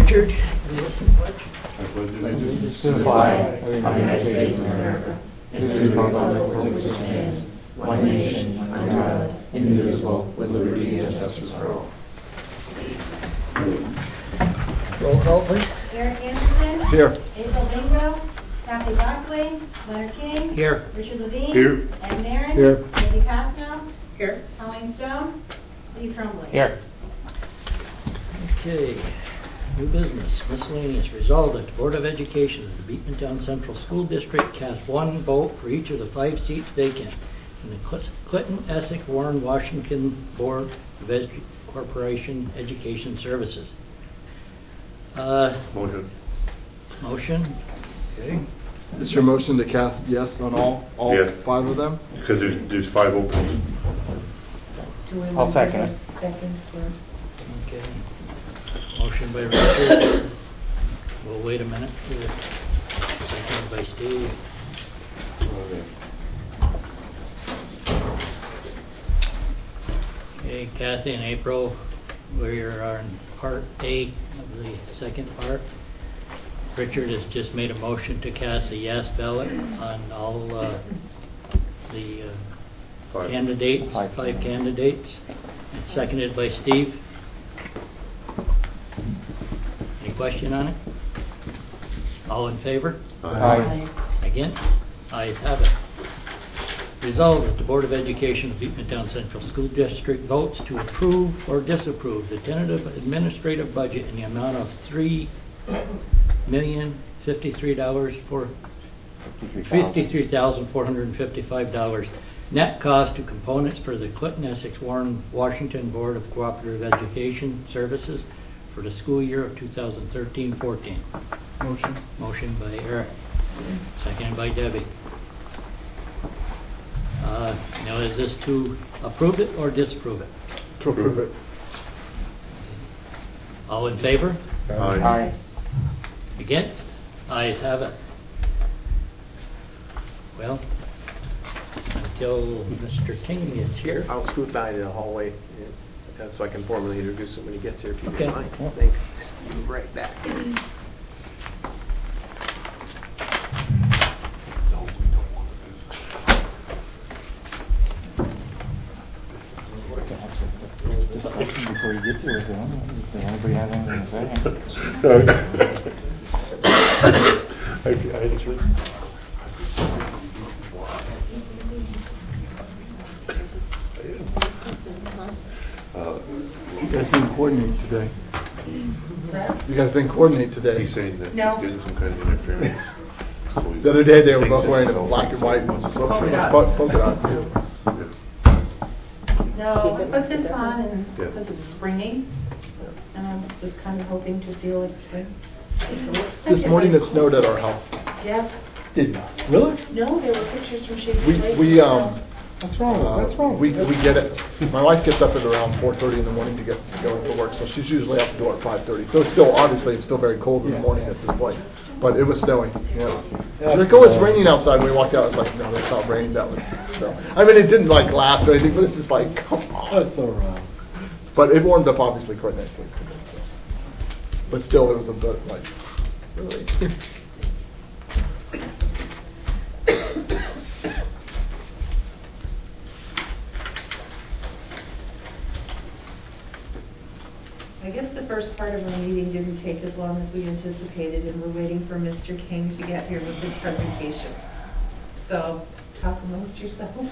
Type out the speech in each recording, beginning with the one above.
Richard, yes, pledge. I pledge allegiance to the flag of the United States of America, and to the republic for which it stands, one nation, under God, indivisible, with liberty and justice for all. Roll call, please. Eric Anderson. Here. April Bingo. Kathy Barclay. Leonard King. Here. Richard Levine. Here. Ed Marin. Here. Debbie Cosno. Here. Colleen Stone. Steve Tremblay. Here. Okay. New business, miscellaneous. Resolved that the Board of Education of the Beekmantown Central School District cast one vote for each of the 5 seats vacant in the Clinton, Essex, Warren, Washington Board of Corporation Education Services. Motion. Motion. Okay. Is your motion to cast yes on all Yeah. 5 of them? Because there's 5 openings. I'll second it. Okay. Motion by Richard. We'll wait a minute. Second by Steve. Okay, Kathy and April, we are on part A of the second part. Richard has just made a motion to cast a yes ballot on all the 5. candidates, 5 candidates, seconded by Steve. Any question on it? All in favor? Aye. Against? Ayes have it. Resolved that the Board of Education of Beekmantown Central School District votes to approve or disapprove the tentative administrative budget in the amount of $53,455 net cost to components for the Clinton, Essex, Warren, Washington Board of Cooperative Education Services for the school year of 2013-14. Motion. Motion by Eric, seconded by Debbie. Now, is this to approve it or disapprove it? To approve it. All in favor? Aye. Against? Ayes have it. Well, until Mr. Tingley is here. I'll scoot by to the hallway so I can formally introduce him when he gets here, if you Okay. don't mind. Thanks. Move right back. Just a question before you get to it, does anybody have anything to You guys didn't coordinate today. You guys didn't coordinate today. He's saying that No. he's getting some kind of interference. So The other day they were both thinks wearing it's a black and white so- Polka dot. polka dot. No, I put this on and Yeah. because it's springy, and I'm just kind of hoping to feel it's spring. This morning it snowed at our house. Yes. Did not. Really? No, there were pictures from Shaker Lake. What's wrong? We get it. My wife gets up at around 4:30 in the morning to go to work, so she's usually out the door at 5:30. So it's still very cold in the morning at this point. But it was snowing. Yeah. Like, oh, it's raining outside. When we walked out, I was like, no, that's not raining. That was snow. I mean, it didn't like last or anything, but it's just like, come on. That's so wrong. But it warmed up obviously quite nicely. But still, it was a bit like, really. I guess the first part of our meeting didn't take as long as we anticipated, and we're waiting for Mr. King to get here with his presentation. So, talk amongst yourselves.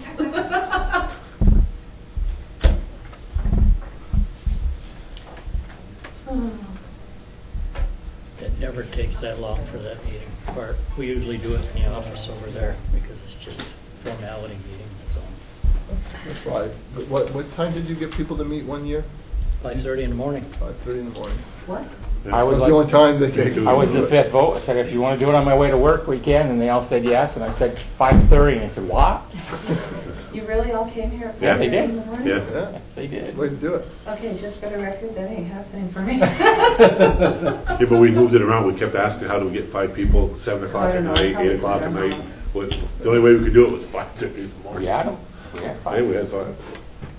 It never takes that long for that meeting part. We usually do it in the office over there because it's just a formality meeting, that's all. That's right. But what time did you get people to meet one year? 5:30 in the morning. 5:30 in the morning. What? I was That's the only time they could. I was the 5th vote. I said, if you want to do it on my way to work, we can. And they all said yes. And I said 5:30. And they said, what? You really all came here at Yeah, 5:30 they did. in the morning? Yeah. Yeah. They did. Way to do it. Okay, just for the record, that ain't happening for me. Yeah, but we moved it around. We kept asking, how do we get 5 people, 7 o'clock I at don't know, night, probably 8 o'clock at I don't night? know. The only way we could do it was 5:30 in the morning. We had them. We had 5. Hey, we had 5.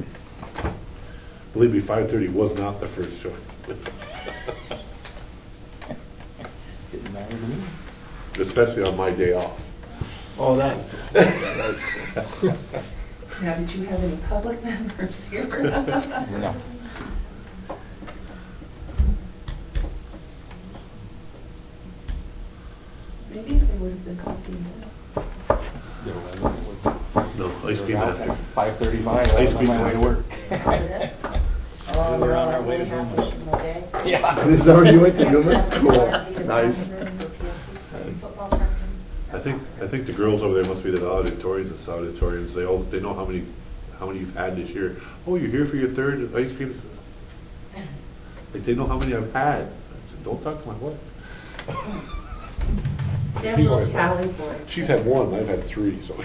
Believe me, 5:30 was not the first choice. that was me. Especially on my day off. Oh, that. Now, did you have any public members here? No. Maybe if there would have been coffee more. No, ice cream after. 5:35, I Ice was on cream my way to after. work. Oh, we're on our way to Boomis. Yeah. Is that where you went to Newman? Cool. Nice. I think the girls over there must be the valedictorians and salutatorians. They know how many you've had this year. Oh, you're here for your third ice cream? Like, they know how many I've had. I said, don't talk to my wife. Deb will tally for it. She's had one, I've had three, so.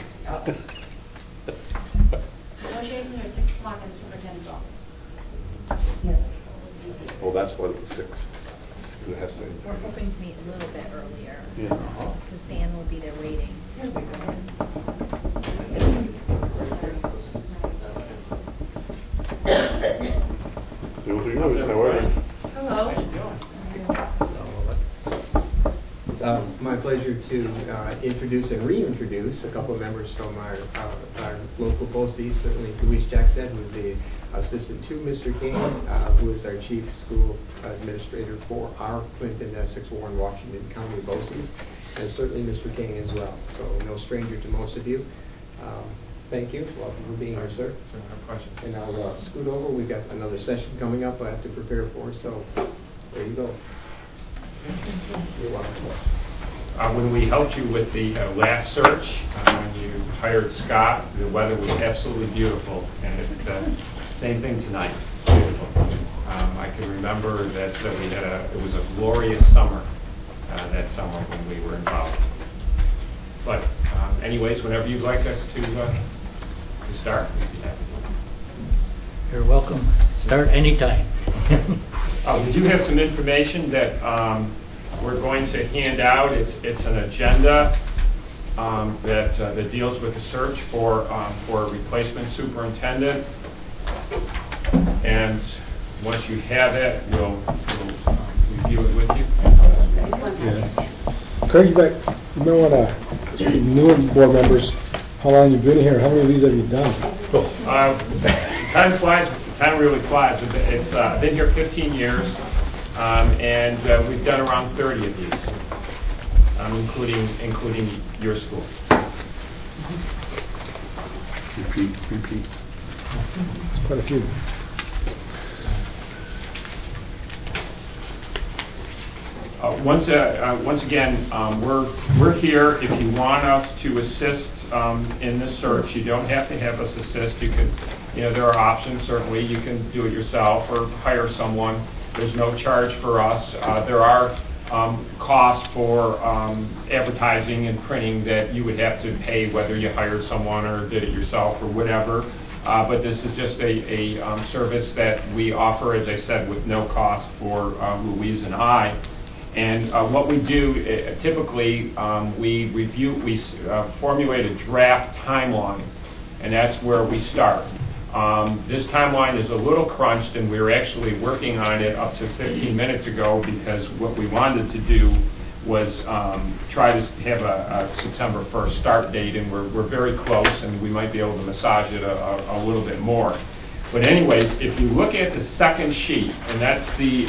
Negotiations are 6 o'clock in the superintendent's office. Yes. Oh, that's why it was 6. 'Cause it has to. We're hoping to meet a little bit earlier. Yeah. Because Dan will be there waiting. Here we go. Those are yours, how are you? Hello. My pleasure to introduce and reintroduce a couple of members from our local BOCES, certainly Louise Jackson, who's the assistant to Mr. King, who is our chief school administrator for our Clinton, Essex, Warren, Washington County BOCES, and certainly Mr. King as well. So no stranger to most of you. Thank you. Welcome for being here, sir. And I'll scoot over. We've got another session coming up I have to prepare for, so there you go. You're welcome. When we helped you with the last search, when you hired Scott, the weather was absolutely beautiful, and it's same thing tonight. Beautiful. I can remember that it was a glorious summer that summer when we were involved. But anyways, whenever you'd like us to start, we'd be happy. You're welcome. Start anytime. We do have some information that we're going to hand out. It's an agenda that deals with the search for a replacement superintendent. And once you have it, we'll review it with you. Yeah. Craig, you might want to, newer board members, how long you've been here? How many of these have you done? Time flies. Time really flies. It's been here 15 years, and we've done around 30 of these, including your school. Repeat. It's quite a few. Once again, we're here if you want us to assist in the search. You don't have to have us assist. You can, there are options. Certainly, you can do it yourself or hire someone. There's no charge for us. There are costs for advertising and printing that you would have to pay whether you hired someone or did it yourself or whatever. But this is just a service that we offer, as I said, with no cost for Louise and I. And what we do, typically, we formulate a draft timeline, and that's where we start. This timeline is a little crunched, and we were actually working on it up to 15 minutes ago because what we wanted to do was try to have a September 1st start date, and we're very close, and we might be able to massage it a little bit more. But anyways, if you look at the second sheet, and that's the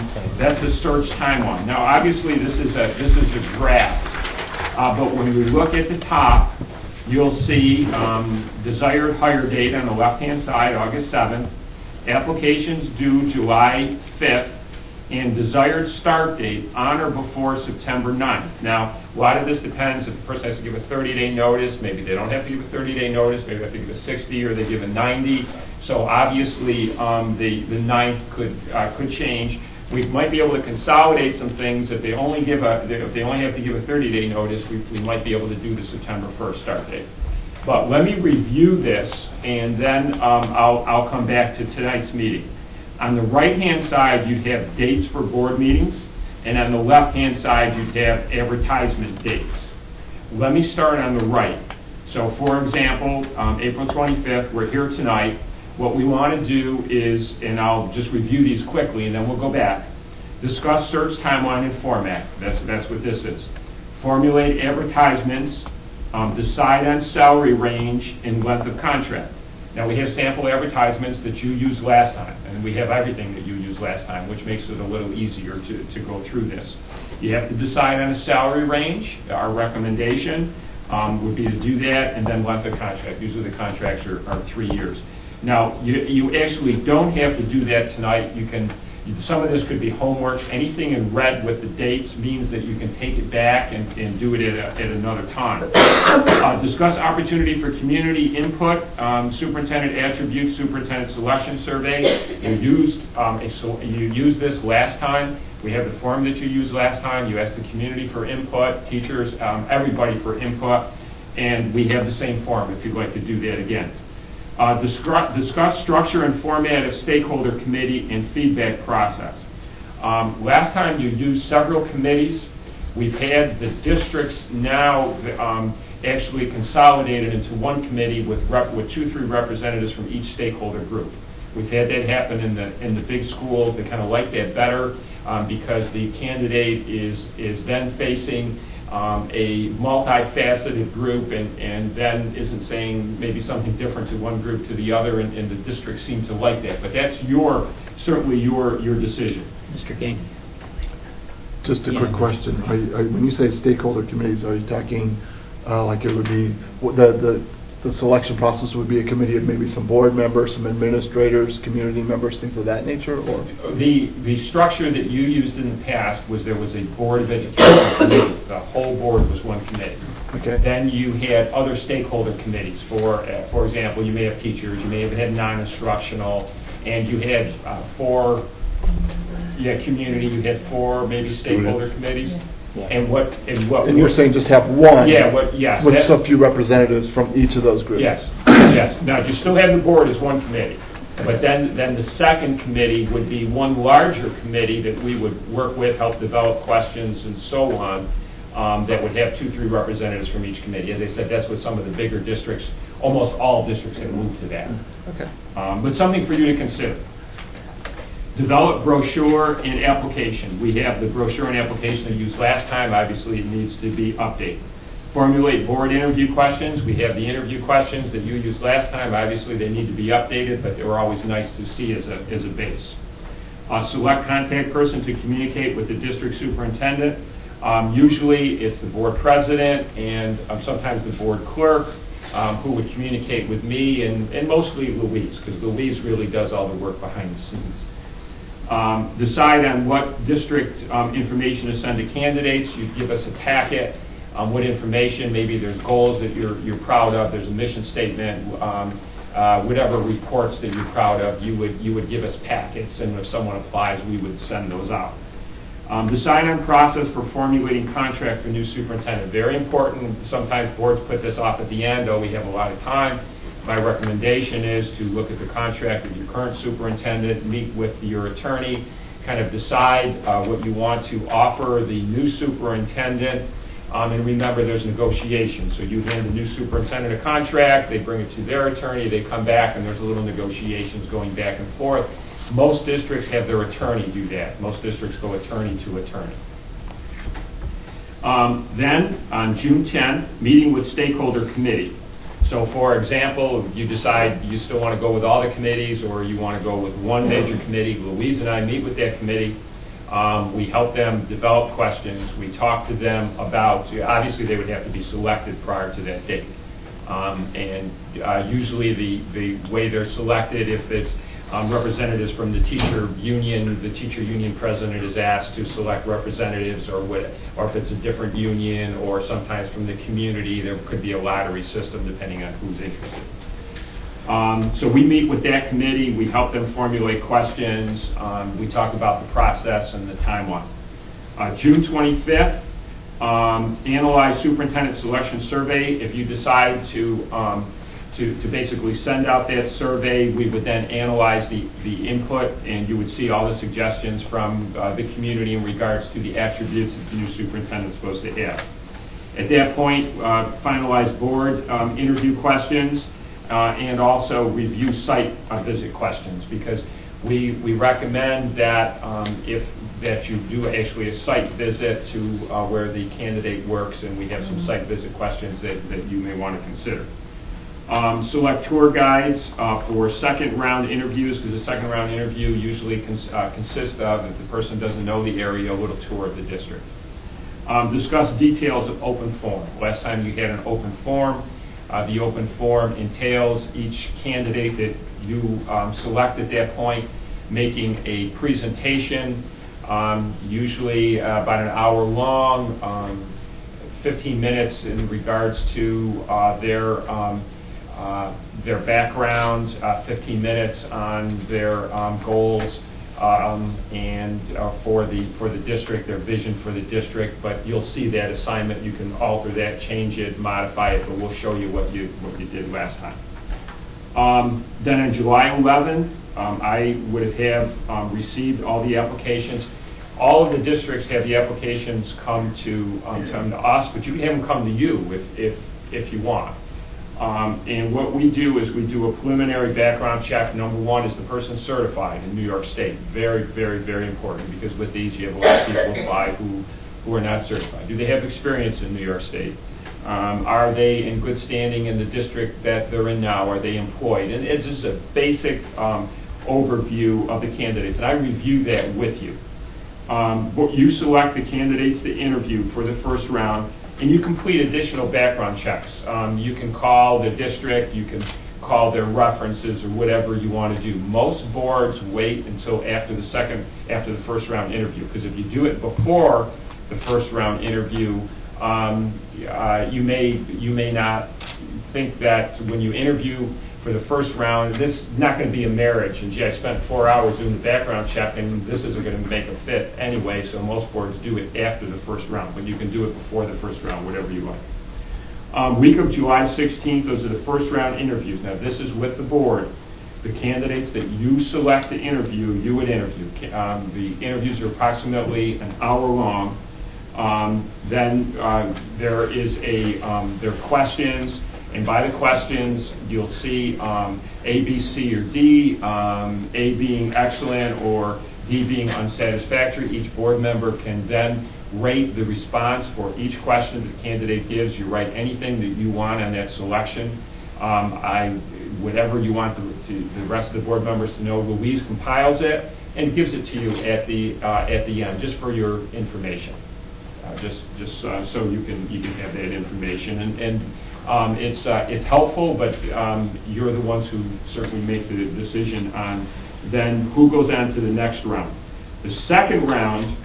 search timeline. Now, obviously, this is a draft, but when we look at the top, you'll see desired hire date on the left-hand side, August 7th, applications due July 5th, and desired start date on or before September 9th. Now, a lot of this depends if the person has to give a 30-day notice. Maybe they don't have to give a 30-day notice. Maybe they have to give a 60 or they give a 90. So obviously, the 9th could change. We might be able to consolidate some things. If they only have to give a 30-day notice, we might be able to do the September 1st start date. But let me review this, and then I'll come back to tonight's meeting. On the right-hand side, you'd have dates for board meetings, and on the left-hand side, you'd have advertisement dates. Let me start on the right. So, for example, April 25th, we're here tonight. What we want to do is, and I'll just review these quickly, and then we'll go back. Discuss search timeline and format. That's what this is. Formulate advertisements. Decide on salary range and length of contract. Now, we have sample advertisements that you used last time, and we have everything that you used last time, which makes it a little easier to go through this. You have to decide on a salary range. Our recommendation would be to do that, and then length of contract. Usually the contracts are 3 years. Now, you actually don't have to do that tonight. Some of this could be homework. Anything in red with the dates means that you can take it back and do it at another time. Discuss opportunity for community input, superintendent attribute, superintendent selection survey. You used this last time. We have the form that you used last time. You asked the community for input, teachers, everybody for input, and we have the same form if you'd like to do that again. Discuss structure and format of stakeholder committee and feedback process. Last time you used several committees. We've had the districts now actually consolidated into one committee with 2-3 representatives from each stakeholder group. We've had that happen in the big schools. They kind of like that better because the candidate is then facing a multifaceted group and then isn't saying maybe something different to one group to the other, and the districts seem to like that. But that's certainly your decision. Mr. King. Just a quick question. When you say stakeholder committees, are you talking like it would be the selection process would be a committee of maybe some board members, some administrators, community members, things of that nature? Or the structure that you used in the past was there was a board of education committee. The whole board was one committee. Okay. Then you had other stakeholder committees. For example, you may have teachers, you may have had non-instructional, and you had 4 community. You had 4 maybe stakeholder committees. Yeah. And you're saying just have one? Yeah. Yes. With so few representatives from each of those groups. Yes. Yes. Now you still have the board as one committee, but then the second committee would be one larger committee that we would work with, help develop questions and so on. That would have 2-3 representatives from each committee. As I said, that's what some of the bigger districts, almost all districts, have moved to that. Okay. But something for you to consider. Develop brochure and application. We have the brochure and application that we used last time. Obviously, it needs to be updated. Formulate board interview questions. We have the interview questions that you used last time. Obviously, they need to be updated, but they were always nice to see as a base. Select contact person to communicate with the district superintendent. Usually, it's the board president and sometimes the board clerk who would communicate with me and mostly Louise, because Louise really does all the work behind the scenes. Decide on what district information to send to candidates. You give us a packet, what information, maybe there's goals that you're proud of, there's a mission statement, whatever reports that you're proud of, you would give us packets, and if someone applies, we would send those out. Decide on process for formulating contract for new superintendent. Very important. Sometimes boards put this off at the end. We have a lot of time. My recommendation is to look at the contract of your current superintendent, meet with your attorney, kind of decide what you want to offer the new superintendent, and remember there's negotiations. So you hand the new superintendent a contract, they bring it to their attorney, they come back, and there's a little negotiations going back and forth. Most districts have their attorney do that. Most districts go attorney to attorney. Then, on June 10th, meeting with stakeholder committee. So, for example, you decide you still want to go with all the committees or you want to go with one major committee. Louise and I meet with that committee. We help them develop questions. We talk to them about, obviously they would have to be selected prior to that date. Usually the way they're selected, if it's representatives from the teacher union president is asked to select representatives, or if it's a different union, or sometimes from the community, there could be a lottery system depending on who's interested. So we meet with that committee, we help them formulate questions, we talk about the process and the timeline. June 25th, analyze superintendent selection survey. If you decide to basically send out that survey, we would then analyze the input, and you would see all the suggestions from the community in regards to the attributes that the new superintendent is supposed to have. At that point, finalize board interview questions, and also review site visit questions, because We recommend that that you do actually a site visit to where the candidate works, and we have some site visit questions that you may want to consider. Select tour guides for second round interviews, because the second round interview usually consists of, if the person doesn't know the area, a little tour of the district. Discuss details of open forum. Last time you had an open forum. The open forum entails each candidate that you select at that point making a presentation, usually about an hour long, 15 minutes in regards to their background, 15 minutes on their goals and for the district, their vision for the district. But you'll see that assignment. You can alter that, change it, modify it, but we'll show you what you did last time. Then on July 11th, I would have received all the applications. All of the districts have the applications come to us, but you can have them come to you if you want. And what we do is we do a preliminary background check. Number one, is the person certified in New York State? Very, very, very important, because with these you have a lot of people apply who are not certified. Do they have experience in New York State? Are they in good standing in the district that they're in now? Are they employed? And it's just a basic overview of the candidates, and I review that with you. You select the candidates to interview for the first round, and you complete additional background checks. You can call the district, you can call their references, or whatever you want to do. Most boards wait until after the first round interview, because if you do it before the first round interview, you may not think that when you interview for the first round, this is not going to be a marriage, and gee, I spent 4 hours doing the background check, and this isn't going to make a fit anyway, so most boards do it after the first round, but you can do it before the first round, whatever you like. Week of July 16th, those are the first round interviews. Now, this is with the board. The candidates that you select to interview, you would interview. The interviews are approximately an hour long. Then there are questions, and by the questions you'll see A, B, C, or D, A being excellent or D being unsatisfactory. Each board member can then rate the response for each question the candidate gives. You write anything that you want on that selection. Whatever you want the rest of the board members to know, Louise compiles it and gives it to you at the end, just for your information. Just so you can have that information, and it's helpful, but you're the ones who certainly make the decision on then who goes on to the next round. The second round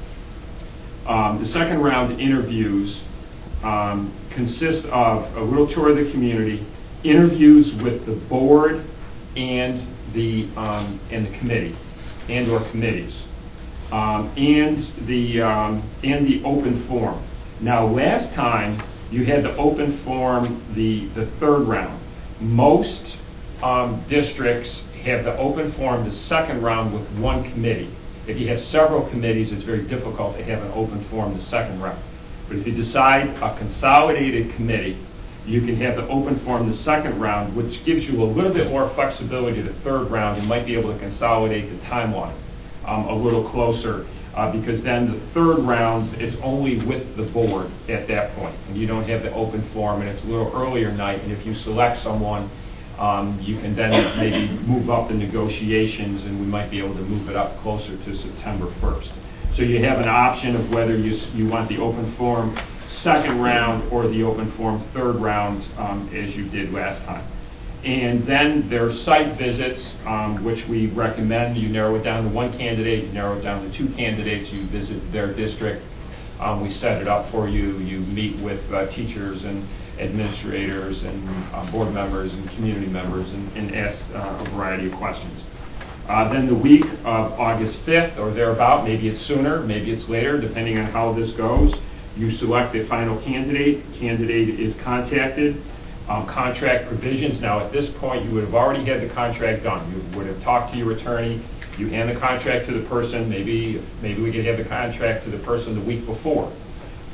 interviews consist of a little tour of the community, interviews with the board and the committee and/or committees. And the open forum. Now, last time you had the open forum, the third round. Most districts have the open forum, the second round, with one committee. If you have several committees, it's very difficult to have an open forum the second round. But if you decide a consolidated committee, you can have the open forum the second round, which gives you a little bit more flexibility the third round. You might be able to consolidate the timeline a little closer, because then the third round, it's only with the board at that point, and you don't have the open forum, and it's a little earlier night, and if you select someone, you can then maybe move up the negotiations, and we might be able to move it up closer to September 1st. So you have an option of whether you want the open forum second round or the open forum third round, as you did last time. And then there are site visits, which we recommend. You narrow it down to one candidate, you narrow it down to two candidates, you visit their district. We set it up for you. You meet with teachers and administrators and board members and community members and ask a variety of questions. Then the week of August 5th or thereabout, maybe it's sooner, maybe it's later, depending on how this goes, you select the final candidate. Candidate is contacted. Contract provisions. Now, at this point, you would have already had the contract done. You would have talked to your attorney. You hand the contract to the person. Maybe we could have the contract to the person the week before.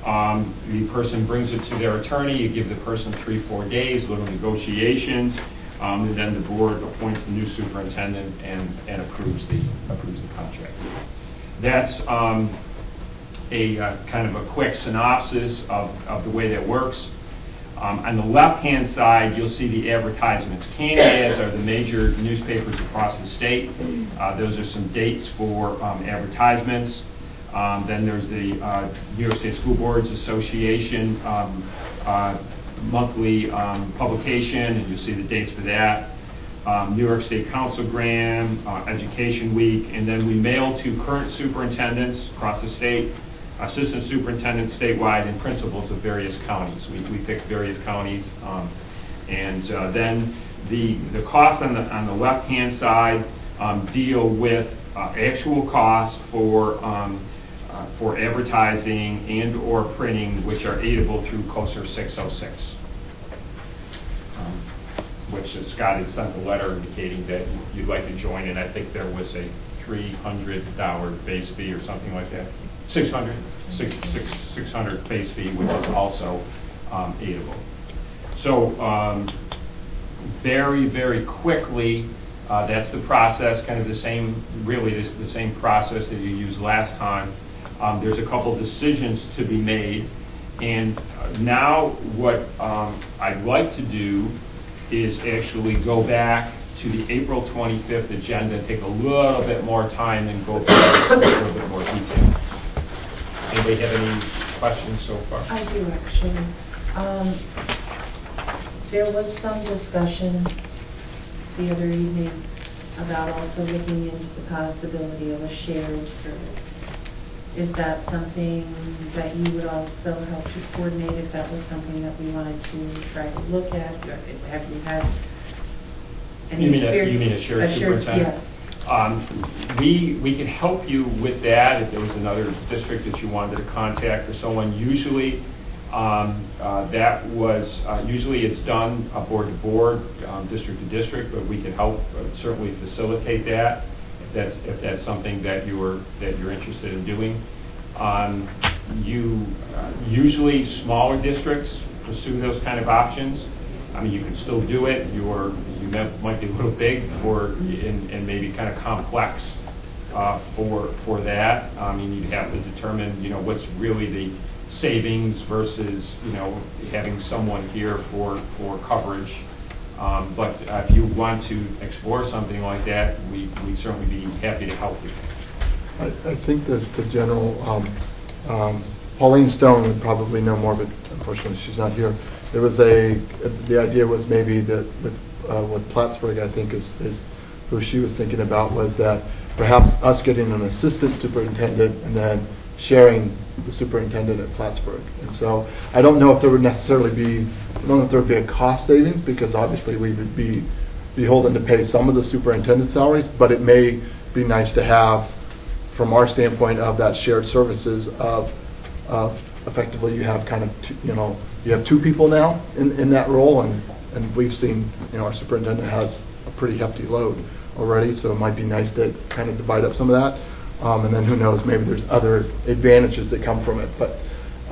The person brings it to their attorney. You give the person 3-4 days, little negotiations. And then the board appoints the new superintendent and approves the contract. That's a kind of a quick synopsis of the way that works. On the left-hand side, you'll see the advertisements. Kane ads are the major newspapers across the state. Those are some dates for advertisements. Then there's the New York State School Boards Association monthly publication, and you'll see the dates for that. New York State Councilgram, Education Week, and then we mail to current superintendents across the state, assistant superintendents statewide, and principals of various counties. We pick various counties, and then the costs on the left-hand side deal with actual costs for advertising and or printing, which are aidable through COSER 606. Which Scott had sent a letter indicating that you'd like to join, and I think there was a $300 base fee or something like that. 600 base fee, which is also aidable. So very, very quickly, that's the process, kind of the same, really the same process that you used last time. There's a couple decisions to be made, and now what I'd like to do is actually go back to the April 25th agenda, take a little bit more time and go through a little bit more detail. Anybody have any questions so far? I do, actually. There was some discussion the other evening about also looking into the possibility of a shared service. Is that something that you would also help to coordinate if that was something that we wanted to try to look at? Have you had any experience? You mean a shared superintendent? Yes. We can help you with that if there was another district that you wanted to contact or someone. Usually usually it's done board to board, district to district, but we can help certainly facilitate that if that's something that you're interested in doing. Usually smaller districts pursue those kind of options. I mean, you can still do it. You might be a little big and maybe kind of complex for that. I mean, you'd have to determine, what's really the savings versus, having someone here for coverage. But if you want to explore something like that, we'd certainly be happy to help you. I think that the general, Pauline Stone would probably know more, but unfortunately she's not here. There was the idea was maybe that with Plattsburgh, I think is who she was thinking about, was that perhaps us getting an assistant superintendent and then sharing the superintendent at Plattsburgh. And so I don't know if there would necessarily be, I don't know if there would be a cost savings, because obviously we would be beholden to pay some of the superintendent salaries, but it may be nice to have, from our standpoint of that shared services of effectively you have kind of you have two people now in that role, and we've seen our superintendent has a pretty hefty load already, so it might be nice to kind of divide up some of that, and then who knows, maybe there's other advantages that come from it. But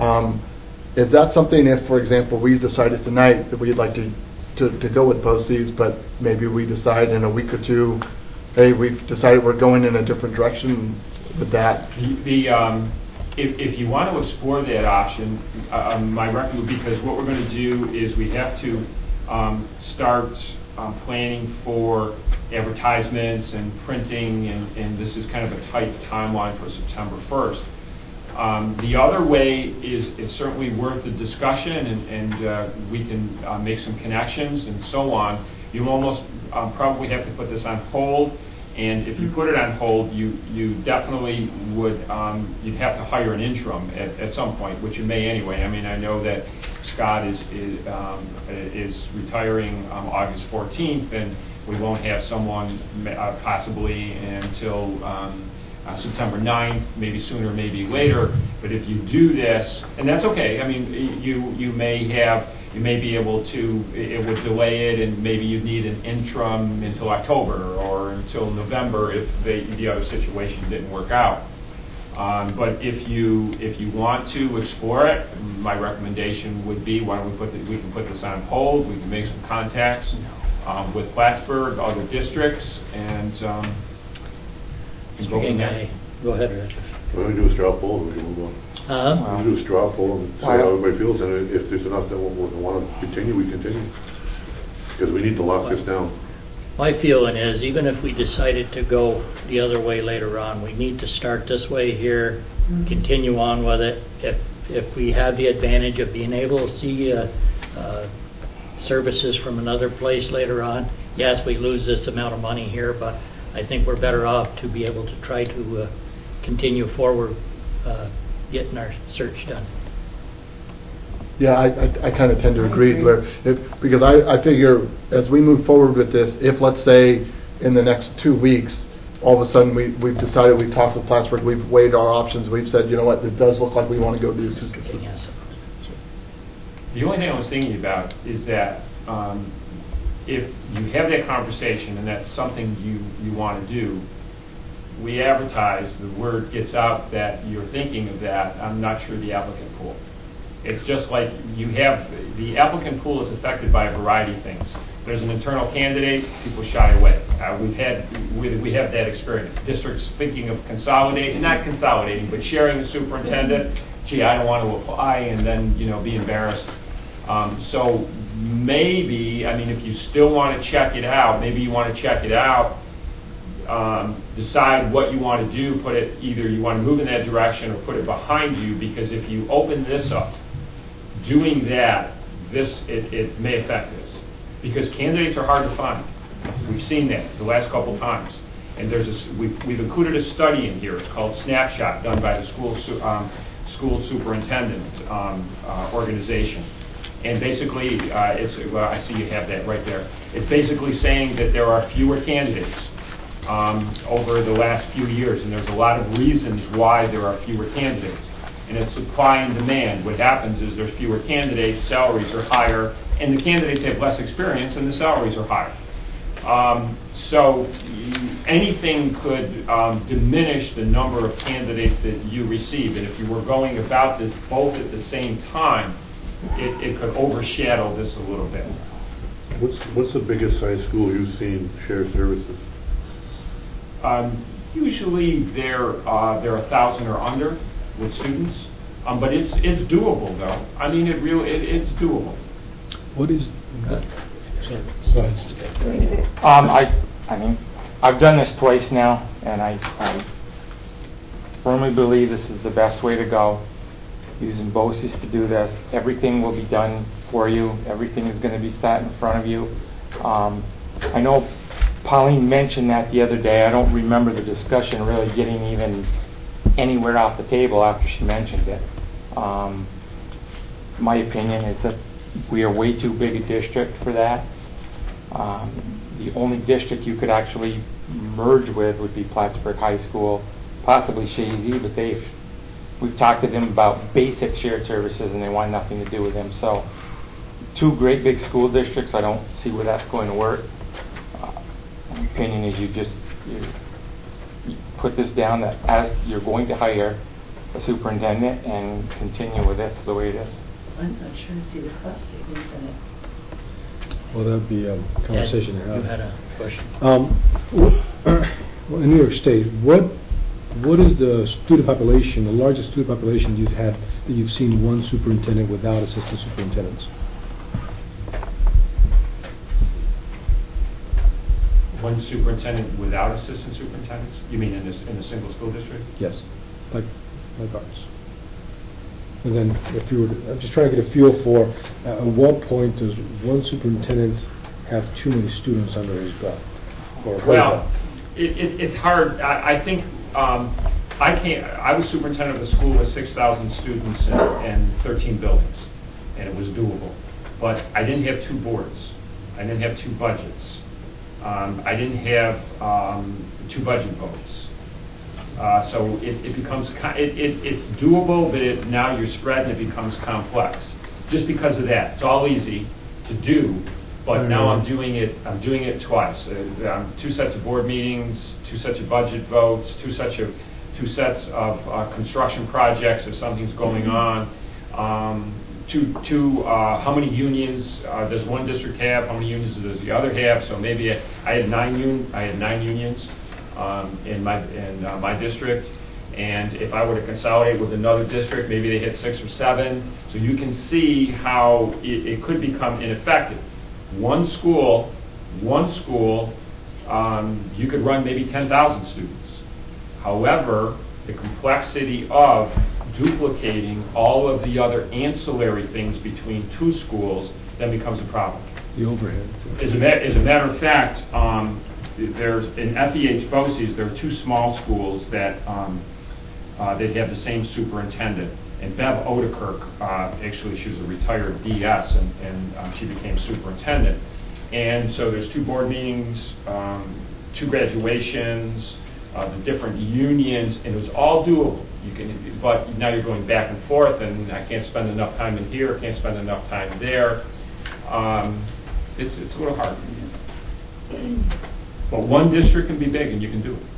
is that something, if for example we decided tonight that we'd like to go with BOCES, but maybe we decide in a week or two, hey, we've decided we're going in a different direction with that? If you want to explore that option, my recommendation would be, because what we're going to do is we have to start planning for advertisements and printing, and this is kind of a tight timeline for September 1st. The other way is certainly worth the discussion, and we can make some connections and so on. You almost probably have to put this on hold. And if you put it on hold, you definitely would, you'd have to hire an interim at some point, which you may anyway. I mean, I know that Scott is retiring August 14th, and we won't have someone possibly until September 9th, maybe sooner, maybe later. But if you do this, and that's okay. I mean, you may be able to, it would delay it, and maybe you'd need an interim until October or until November if the other situation didn't work out. But if you want to explore it, my recommendation would be, why don't we can put this on hold, we can make some contacts, with Plattsburgh, other districts, and go from there. Go ahead, Richard. Why don't we do a straw poll and we can move on? We do a straw poll and see how everybody feels, and if there's enough that want to continue, we continue. Because we need to lock this down. My feeling is, even if we decided to go the other way later on, we need to start this way here, continue on with it. If we have the advantage of being able to see services from another place later on, yes, we lose this amount of money here, but I think we're better off to be able to try to continue forward getting our search done. Yeah, I kind of tend to agree, because I figure as we move forward with this, if let's say in the next 2 weeks, all of a sudden we've decided, we've talked with Plattsburgh, we've weighed our options, we've said, you know what, it does look like we want to go do this. The only thing I was thinking about is that if you have that conversation and that's something you want to do, we advertise, the word gets out that you're thinking of that. I'm not sure the applicant pool. It's just like you have, the applicant pool is affected by a variety of things. There's an internal candidate, people shy away. We have that experience. Districts thinking of not consolidating, but sharing the superintendent. Gee, I don't want to apply, and then be embarrassed. So maybe, if you still want to check it out, maybe you want to check it out. Decide what you want to do. Put it, either you want to move in that direction or put it behind you, because if you open this up, doing that, it may affect this, because candidates are hard to find. We've seen that the last couple times, and we've included a study in here. It's called Snapshot, done by the school superintendent organization. And basically, I see you have that right there. It's basically saying that there are fewer candidates over the last few years, and there's a lot of reasons why there are fewer candidates. And it's supply and demand. What happens is there's fewer candidates, salaries are higher, and the candidates have less experience, and the salaries are higher. So anything could diminish the number of candidates that you receive. And if you were going about this both at the same time, it could overshadow this a little bit. What's the biggest size school you've seen share services? Usually they're 1,000 or under with students, but it's doable though. It's doable. What is? I've done this twice now, and I firmly believe this is the best way to go. Using BOCES to do this, everything will be done for you. Everything is going to be sat in front of you. I know Pauline mentioned that the other day. I don't remember the discussion really getting even anywhere off the table after she mentioned it. My opinion is that we are way too big a district for that. The only district you could actually merge with would be Plattsburgh High School, possibly Shazy, but we've talked to them about basic shared services and they want nothing to do with them. So, two great big school districts, I don't see where that's going to work. My opinion is you put this down that as you're going to hire a superintendent and continue with this the way it is. I'm not sure I see the cost savings in it. Well, that'd be a conversation to have. You had a question. Well, in New York State, what is the student population, the largest student population you've had that you've seen one superintendent without assistant superintendents? One superintendent without assistant superintendents? You mean in a single school district? Yes, like ours. And then, if you were, I'm just trying to get a feel for at what point does one superintendent have too many students under his belt? Well, it's hard. I think I was superintendent of a school with 6,000 students and 13 buildings, and it was doable. But I didn't have two boards. I didn't have two budgets. I didn't have two budget votes. So it becomes, it's doable, but now you're spread and it becomes complex. Just because of that. It's all easy to do, but now I'm doing it twice. Two sets of board meetings, two sets of budget votes, two sets of construction projects if something's going on. to how many unions does one district have, how many unions does the other have. So maybe I had 9 unions in my district, and if I were to consolidate with another district, maybe they hit 6 or 7. So you can see how it could become ineffective. One school, you could run maybe 10,000 students. However, the complexity of duplicating all of the other ancillary things between 2 schools then becomes a problem. The overhead. As a matter of fact, there's in FEH BOCES, there are 2 small schools that they have the same superintendent. And Bev Odekirk, actually she was a retired DS, and she became superintendent. And so there's 2 board meetings, 2 graduations, the different unions, and it was all doable. But now you're going back and forth, and I can't spend enough time in here, can't spend enough time there. It's a little hard. But one district can be big, and you can do it.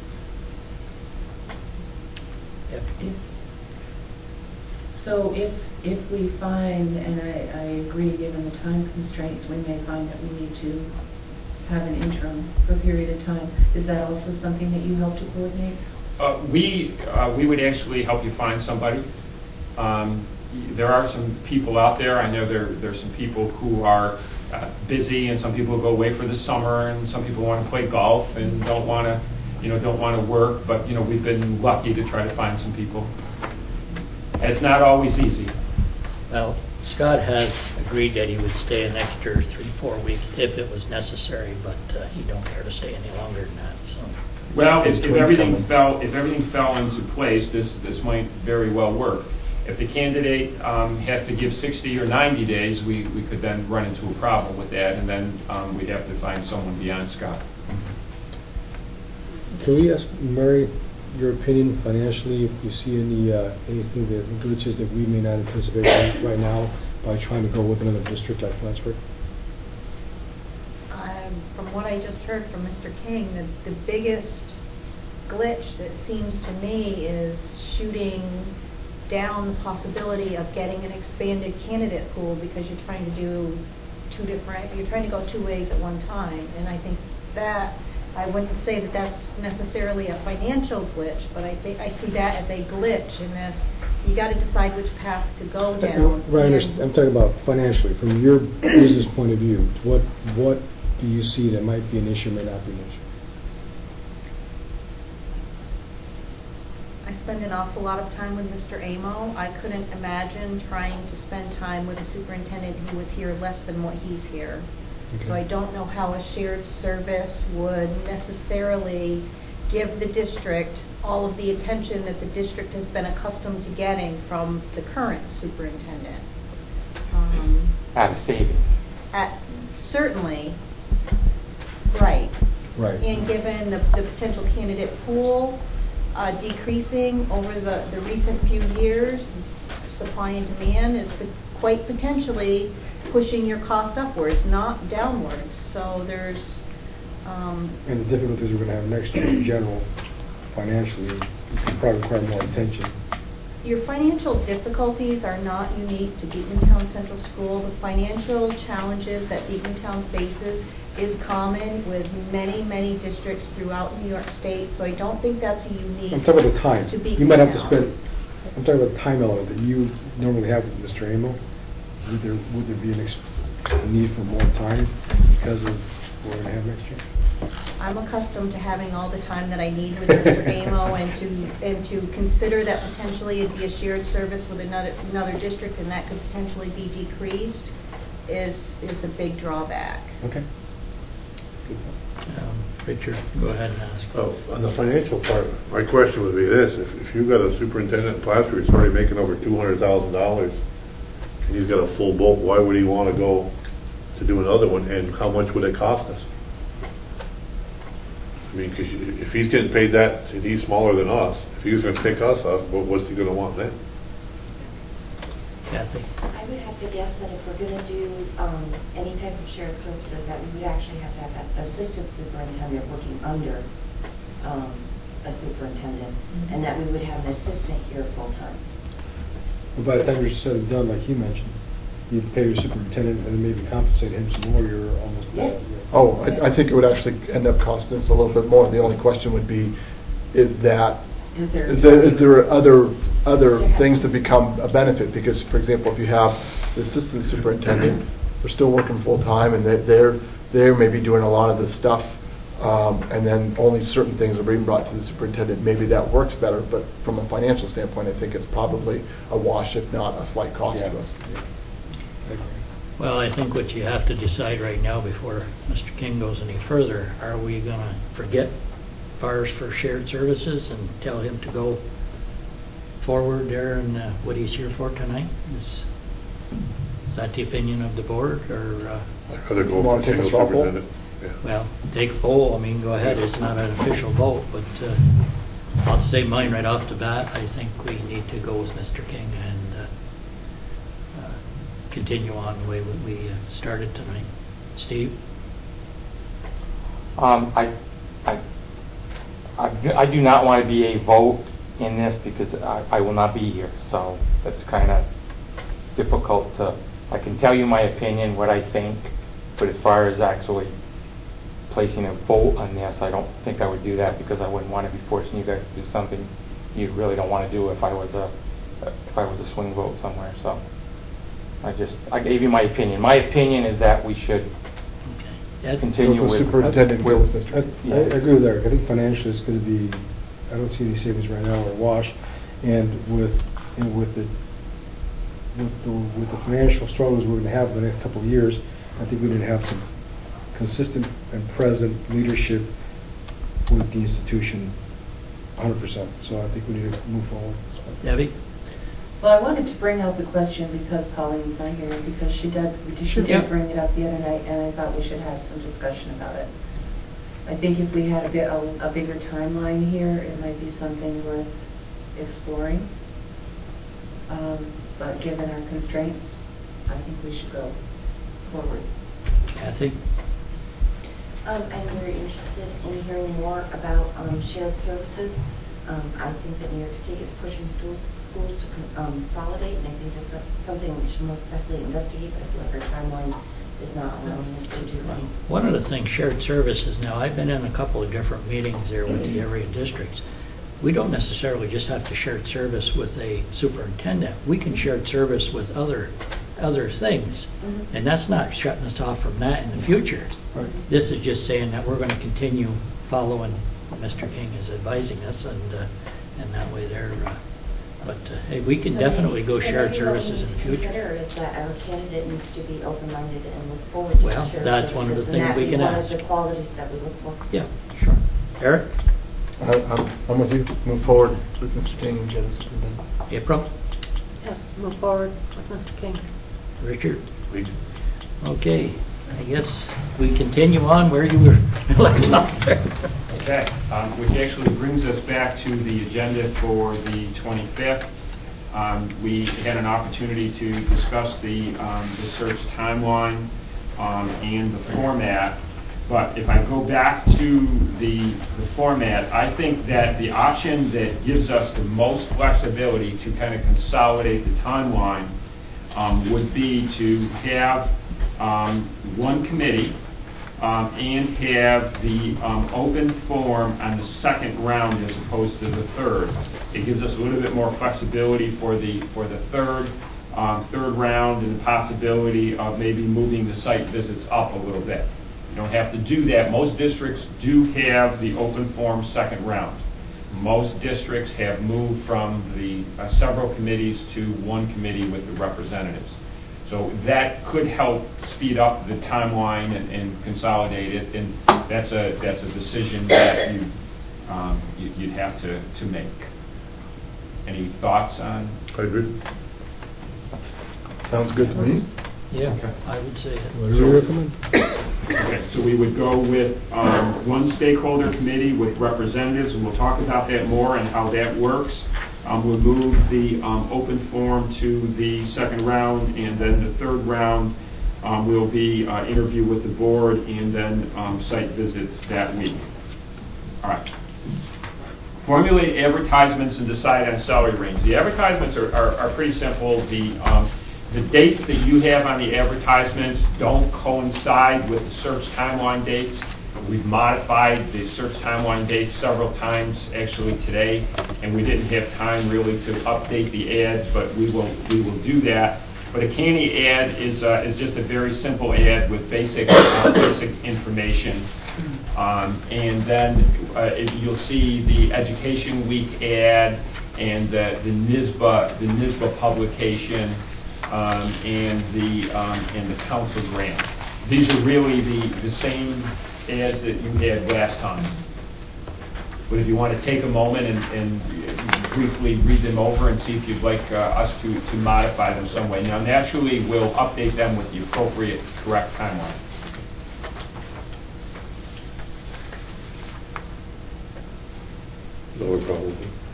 So if we find, and I agree, given the time constraints, we may find that we need to have an interim for a period of time. Is that also something that you help to coordinate? We would actually help you find somebody. There are some people out there. I know there's some people who are busy, and some people go away for the summer, and some people want to play golf and don't want to work. But we've been lucky to try to find some people. It's not always easy. Well, Scott has agreed that he would stay an extra 3-4 weeks if it was necessary, but he don't care to stay any longer than that. So. Well, if everything fell into place, this might very well work. If the candidate has to give 60 or 90 days, we could then run into a problem with that, and then we'd have to find someone beyond Scott. Can we ask Mary your opinion financially, if you see anything that glitches that we may not anticipate right now by trying to go with another district like Plattsburgh? From what I just heard from Mr. King, the biggest glitch, it seems to me, is shooting down the possibility of getting an expanded candidate pool because you're trying to do you're trying to go 2 ways at one time. And I think that, I wouldn't say that that's necessarily a financial glitch, but I see that as a glitch in this. You got to decide which path to go down. Right, I'm talking about financially. From your business point of view, what do you see that might be an issue, may not be an issue? I spend an awful lot of time with Mr. Amo. I couldn't imagine trying to spend time with a superintendent who was here less than what he's here. Okay. So I don't know how a shared service would necessarily give the district all of the attention that the district has been accustomed to getting from the current superintendent. Out of savings. Certainly, right. Right. And given the potential candidate pool decreasing over the recent few years, supply and demand is quite potentially pushing your cost upwards, not downwards. So there's... and the difficulties we're going to have next year in general, financially, probably require more attention. Your financial difficulties are not unique to Beatontown Central School. The financial challenges that Beatontown faces is common with many, many districts throughout New York State. So I don't think that's unique. I'm talking about the time. To Beatontown. You might have to spend... I'm talking about the time element that you normally have with Mr. Amo. Would there be a need for more time because of what we're going to have next year? I'm accustomed to having all the time that I need with Mr. Amo, and to consider that potentially it'd be a shared service with another district and that could potentially be decreased is a big drawback. Okay. Richard, go ahead and ask. Oh, on the financial part, my question would be this: if you've got a superintendent in Plattsburgh who's already making over $200,000 and he's got a full boat, why would he want to go to do another one, and how much would it cost us? I mean, because if he's getting paid that, and he's smaller than us, if he was going to pick us up, what's he going to want then? Kathy? I would have to guess that if we're going to do any type of shared services, that we would actually have to have that assistant superintendent working under a superintendent, and that we would have an assistant here full time. But by the time you're said and done, like he mentioned, you pay your superintendent and then maybe compensate him some more, you're almost. Oh, I think it would actually end up costing us a little bit more. The only question would be, is there other things that become a benefit? Because, for example, if you have the assistant superintendent, they're still working full-time, and they're maybe doing a lot of the stuff, and then only certain things are being brought to the superintendent. Maybe that works better, but from a financial standpoint, I think it's probably a wash, if not a slight cost to us. Well, I think what you have to decide right now before Mr. King goes any further, are we going to forget FARS for shared services and tell him to go forward there and what he's here for tonight? Is that the opinion of the board, or? Other goal want for to take a single straw poll? superintendent. Yeah. Well, take a poll, I mean, go ahead, it's not an official vote, but I'll say mine right off the bat. I think we need to go with Mr. King and continue on the way we started tonight. Steve? I do not want to be a vote in this because I will not be here, so that's kind of difficult to. I can tell you my opinion, what I think, but as far as actually placing a vote on this, I don't think I would do that because I wouldn't want to be forcing you guys to do something you really don't want to do if I was a swing vote somewhere. So I gave you my opinion. My opinion is that we should continue With the superintendent, go with Mr. I agree with Eric. I think financially it's going to be, I don't see any savings right now or wash. And with the financial struggles we're going to have in the next couple of years, I think we need to have some consistent and present leadership with the institution 100%. So I think we need to move forward. Debbie? Well, I wanted to bring up the question because Pauline's not here, and because she did bring it up the other night, and I thought we should have some discussion about it. I think if we had a bigger timeline here, it might be something worth exploring. But given our constraints, I think we should go forward. Kathy? I'm very interested in hearing more about shared services. I think that New York State is pushing schools to consolidate, and I think that's something we should most definitely investigate, but I feel like our timeline is not allowing us to do that. One of the things, shared services, now I've been in a couple of different meetings there with the area districts. We don't necessarily just have to share service with a superintendent. We can share service with other things. Mm-hmm. And that's not shutting us off from that in the future. Right. This is just saying that we're going to continue following Mr. King is advising us, and that way there. But hey, we can definitely go shared services in the future. Consider is that our candidate needs to be open-minded and look forward to Well, shared that's services, one of the and things that we is can one ask. of the qualities that we look for. Yeah, sure. Eric? I'm with you. Move forward with Mr. King and get us to them. April? Yes, move forward with Mr. King. Richard? Please. Okay, I guess we continue on where you were left off there. Okay, which actually brings us back to the agenda for the 25th. We had an opportunity to discuss the search timeline and the format. But if I go back to the format, I think that the option that gives us the most flexibility to kind of consolidate the timeline would be to have one committee and have the open forum on the second round as opposed to the third. It gives us a little bit more flexibility for the third round, and the possibility of maybe moving the site visits up a little bit. You don't have to do that. Most districts do have the open forum second round. Most districts have moved from the several committees to one committee with the representatives. So that could help speed up the timeline and consolidate it, and that's a decision that you'd have to make. Any thoughts on? I agree. Sounds good to me. Yeah, I would say it. What do you recommend? Okay, so we would go with one stakeholder committee with representatives, and we'll talk about that more and how that works. We'll move the open forum to the second round, and then the third round will be interview with the board and then site visits that week. All right. Formulate advertisements and decide on salary range. The advertisements are pretty simple. The dates that you have on the advertisements don't coincide with the search timeline dates. We've modified the search timeline dates several times actually today, and we didn't have time really to update the ads, but we will do that. But a Canny ad is just a very simple ad with basic information. And then you'll see the Education Week ad and the NYSBA publication and the council grant. These are really the same ads that you had last time. But if you want to take a moment and briefly read them over and see if you'd like us to modify them some way. Now, naturally, we'll update them with the appropriate, correct timeline. No problem.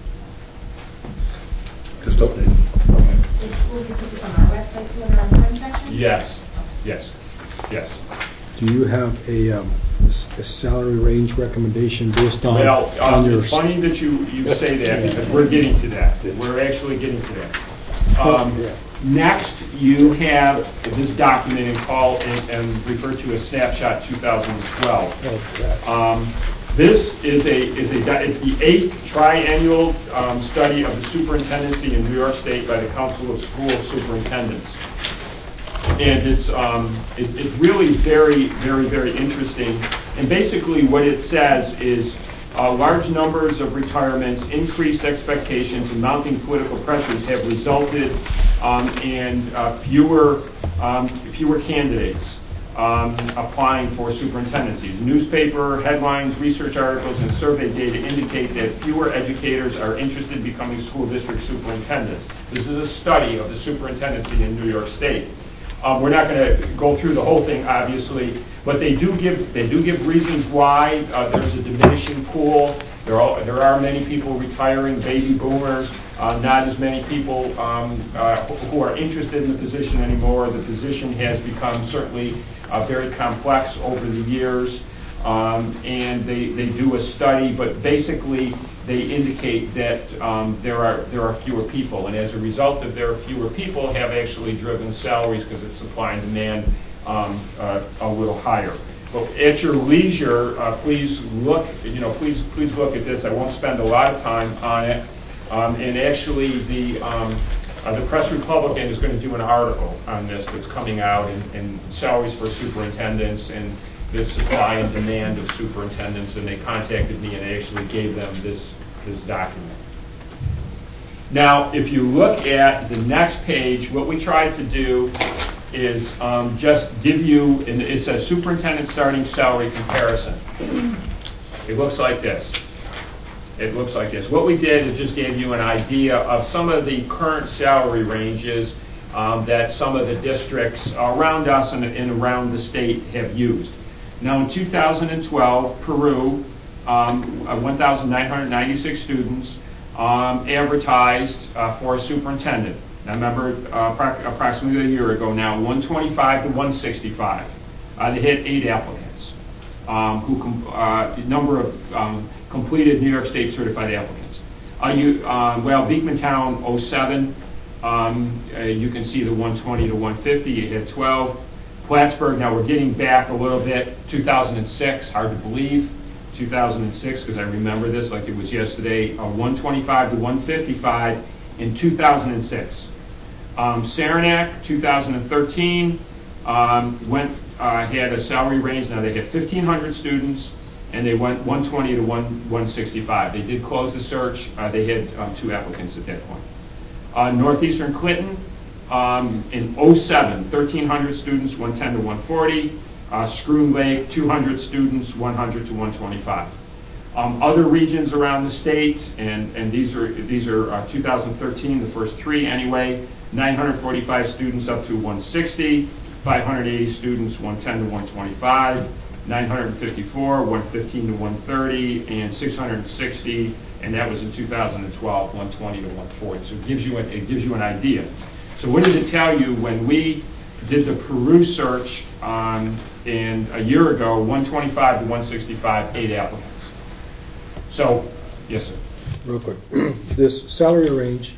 Just update. Will you put this on our website too in our front section? Yes. Do you have a salary range recommendation based on your... It's funny that you say that because we're getting to that. We're actually getting to that. Next, you have this document and referred to as Snapshot 2012. This is it's the 8th triennial study of the superintendency in New York State by the Council of School Superintendents. And it's really very, very, very interesting. And basically what it says is large numbers of retirements, increased expectations, and mounting political pressures have resulted in fewer candidates applying for superintendencies. Newspaper headlines, research articles, and survey data indicate that fewer educators are interested in becoming school district superintendents. This is a study of the superintendency in New York State. We're not going to go through the whole thing, obviously, but they do give reasons why there's a diminishing pool. There are many people retiring, baby boomers, not as many people who are interested in the position anymore. The position has become certainly very complex over the years, and they do a study, but basically they indicate that there are fewer people, and as a result of there are fewer people, have actually driven salaries because it's supply and demand a little higher. But at your leisure, please look. Please look at this. I won't spend a lot of time on it. And actually, the Press Republican is going to do an article on this that's coming out in salaries for superintendents and the supply and demand of superintendents, and they contacted me and I actually gave them this document. Now, if you look at the next page, what we tried to do is just give you, and it says superintendent starting salary comparison. It looks like this. What we did is just gave you an idea of some of the current salary ranges that some of the districts around us and around the state have used. Now in 2012, Peru, 1,996 students advertised for a superintendent. Now remember, approximately a year ago now, 125 to 165. They had 8 applicants. Number of completed New York State certified applicants. Beekmantown 07, you can see the 120 to 150. You had 12. Plattsburgh, now we're getting back a little bit. 2006, hard to believe. 2006, because I remember this like it was yesterday. 125 to 155 in 2006. Saranac, 2013, had a salary range. Now they had 1,500 students, and they went 120 to 165. They did close the search. They had 2 applicants at that point. Northeastern Clinton, in 07, 1,300 students, 110 to 140. Schroon Lake, 200 students, 100 to 125. Other regions around the state, and these are 2013, the first 3 anyway. 945 students up to 160, 580 students, 110 to 125, 954, 115 to 130, and 660, and that was in 2012, 120 to 140. So it gives you an idea. So what did it tell you when we did the Peru search in a year ago? 125 to 165, 8 applicants. So, yes, sir. Real quick, this salary range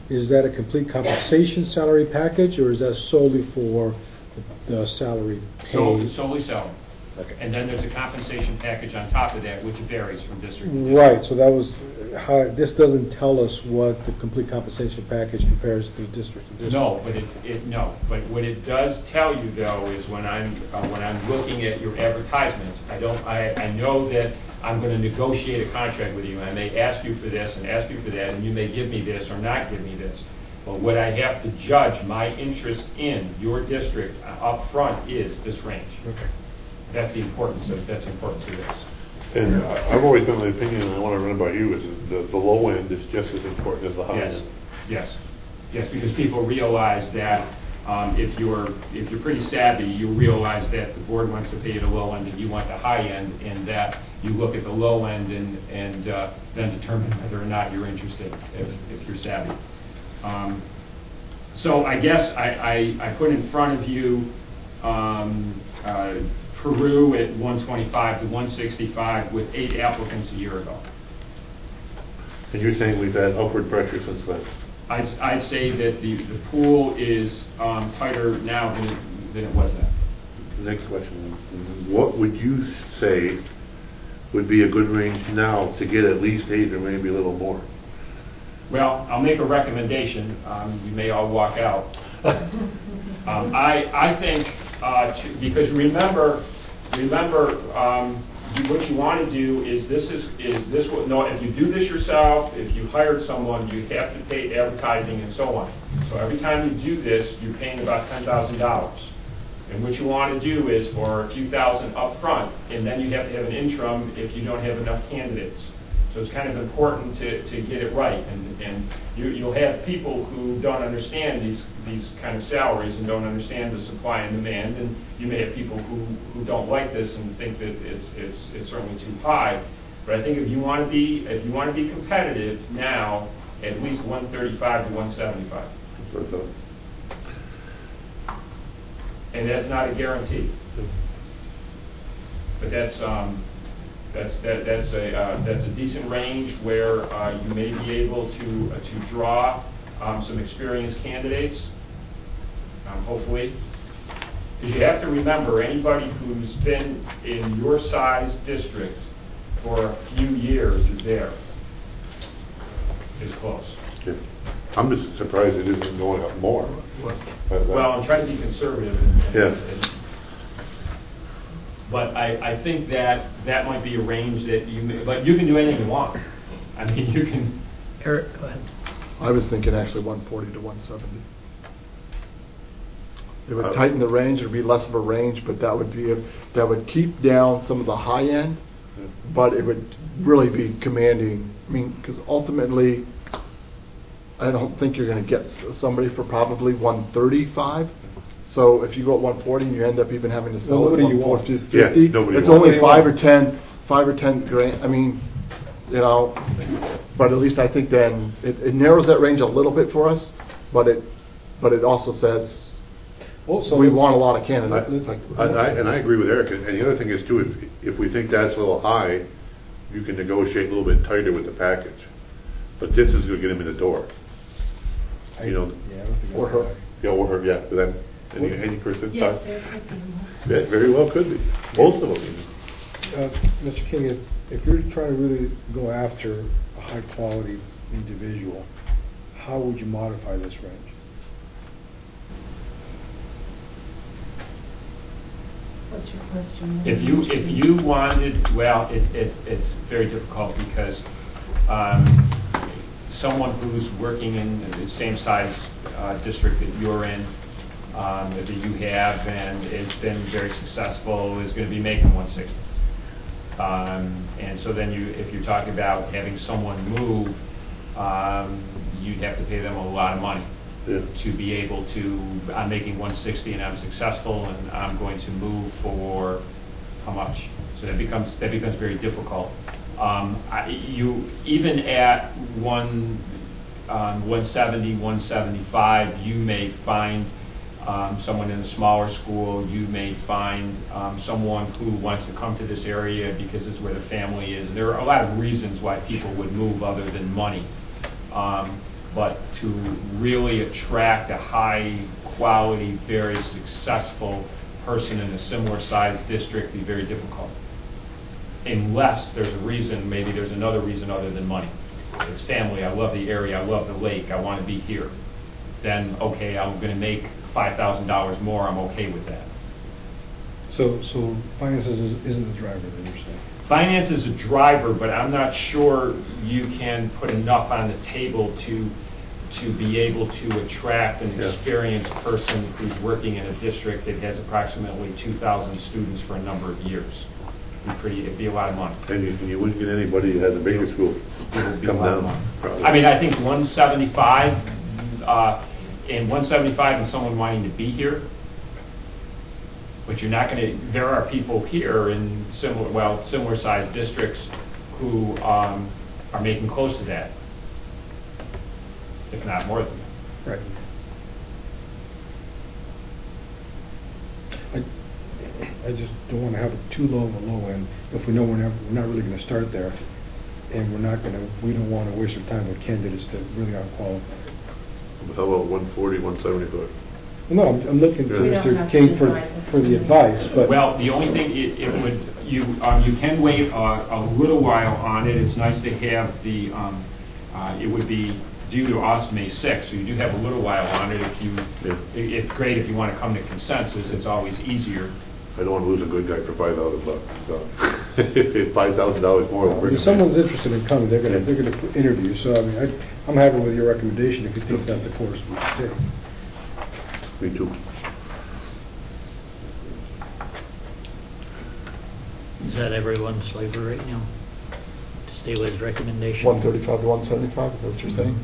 is that a complete compensation salary package, or is that solely for the salary pay? Solely salary. Okay. And then there's a compensation package on top of that, which varies from district to district. Right, so that was how, this doesn't tell us what the complete compensation package compares to district to district. No, but what it does tell you though is when I'm looking at your advertisements, I know that I'm going to negotiate a contract with you, and I may ask you for this and ask you for that, and you may give me this or not give me this. But what I have to judge my interest in your district up front is this range. Okay. That's important to this. And I've always been of the opinion, and I want to run by you, is the low end is just as important as the high end. Yes, because people realize that if you're pretty savvy, you realize that the board wants to pay you the low end and you want the high end, and that you look at the low end and then determine whether or not you're interested if you're savvy. So I guess I put in front of you Peru at 125 to 165 with 8 applicants a year ago. And you're saying we've had upward pressure since then? I'd say that the pool is tighter now than it was then. The next question is, what would you say would be a good range now to get at least 8 or maybe a little more? Well, I'll make a recommendation. You may all walk out. I think because remember, what you want to do is this what? No, if you do this yourself, if you hired someone, you have to pay advertising and so on. So every time you do this, you're paying about $10,000. And what you want to do is for a few thousand up front, and then you have to have an interim if you don't have enough candidates. So it's kind of important to get it right, and you'll have people who don't understand these kind of salaries and don't understand the supply and demand, and you may have people who don't like this and think that it's certainly too high. But I think if you want to be competitive now, at least 135 to 175. And that's not a guarantee, but that's a decent range where you may be able to draw some experienced candidates, hopefully. Because you have to remember, anybody who's been in your size district for a few years is close. Yeah. I'm just surprised it isn't going up more. Well, I'm trying to be conservative. But I think that might be a range that but you can do anything you want. I mean, you can. Eric, go ahead. I was thinking actually 140 to 170. It would tighten the range. It would be less of a range, but that would keep down some of the high end, but it would really be commanding. I mean, because ultimately, I don't think you're going to get somebody for probably 135. So if you go at 140 and you end up even having to sell it at 150, it's only 5 or 10 grand. I mean, but at least I think then it narrows that range a little bit for us. But it also says we want a lot of candidates. And I agree with Eric. And the other thing is too, if we think that's a little high, you can negotiate a little bit tighter with the package. But this is going to get him in the door. Or her. Yeah, or her. Yeah. Then any person. Yes, there could be more. Yeah, very well could be. Most of them. Mr. King, if you're trying to really go after a high quality individual, how would you modify this range? What's your question? If you wanted, well, it's very difficult because someone who's working in the same size district that you're in, that you have, and it's been very successful, is going to be making 160. And so then if you're talking about having someone move, you'd have to pay them a lot of money to be able to. I'm making 160 and I'm successful, and I'm going to move for how much? So that becomes very difficult. You even at 170, 175, you may find someone in a smaller school. You may find someone who wants to come to this area because it's where the family is. There are a lot of reasons why people would move other than money. but to really attract a high-quality, very successful person in a similar-sized district be very difficult. Unless there's a reason, maybe there's another reason other than money. It's family, I love the area, I love the lake, I want to be here. Then, okay, I'm going to make $5,000 more, I'm okay with that. So finances isn't the driver, then you're saying? Finance is a driver, but I'm not sure you can put enough on the table to be able to attract an experienced person who's working in a district that has approximately 2,000 students for a number of years. It'd be a lot of money. And you wouldn't get anybody who has a bigger school It would be come a lot of down. money. Probably. I mean, I think 175, and 175 and someone wanting to be here, but you're not going to, there are people here in similar sized districts who are making close to that, if not more than that. Right. I just don't want to have it too low of a low end if we know we're not really going to start there, and we don't want to waste our time with candidates that really aren't qualified. How about 140, 175? No, I'm looking to We don't Mr. have to King decide for the advice, but. Well, the only thing you can wait a little while on it. It's nice to have the it would be due to us May 6th, so you do have a little while on it. If great, if you want to come to consensus, it's always easier. I don't want to lose a good guy for $5,000. So $5,000 more. Will bring If him someone's in. interested in coming, they're going to interview. So I mean, I'm happy with your recommendation if you think that's the course we should take. Me too. Is that everyone's flavor right now? To stay with his recommendation? 135 to 175, is that what you're saying?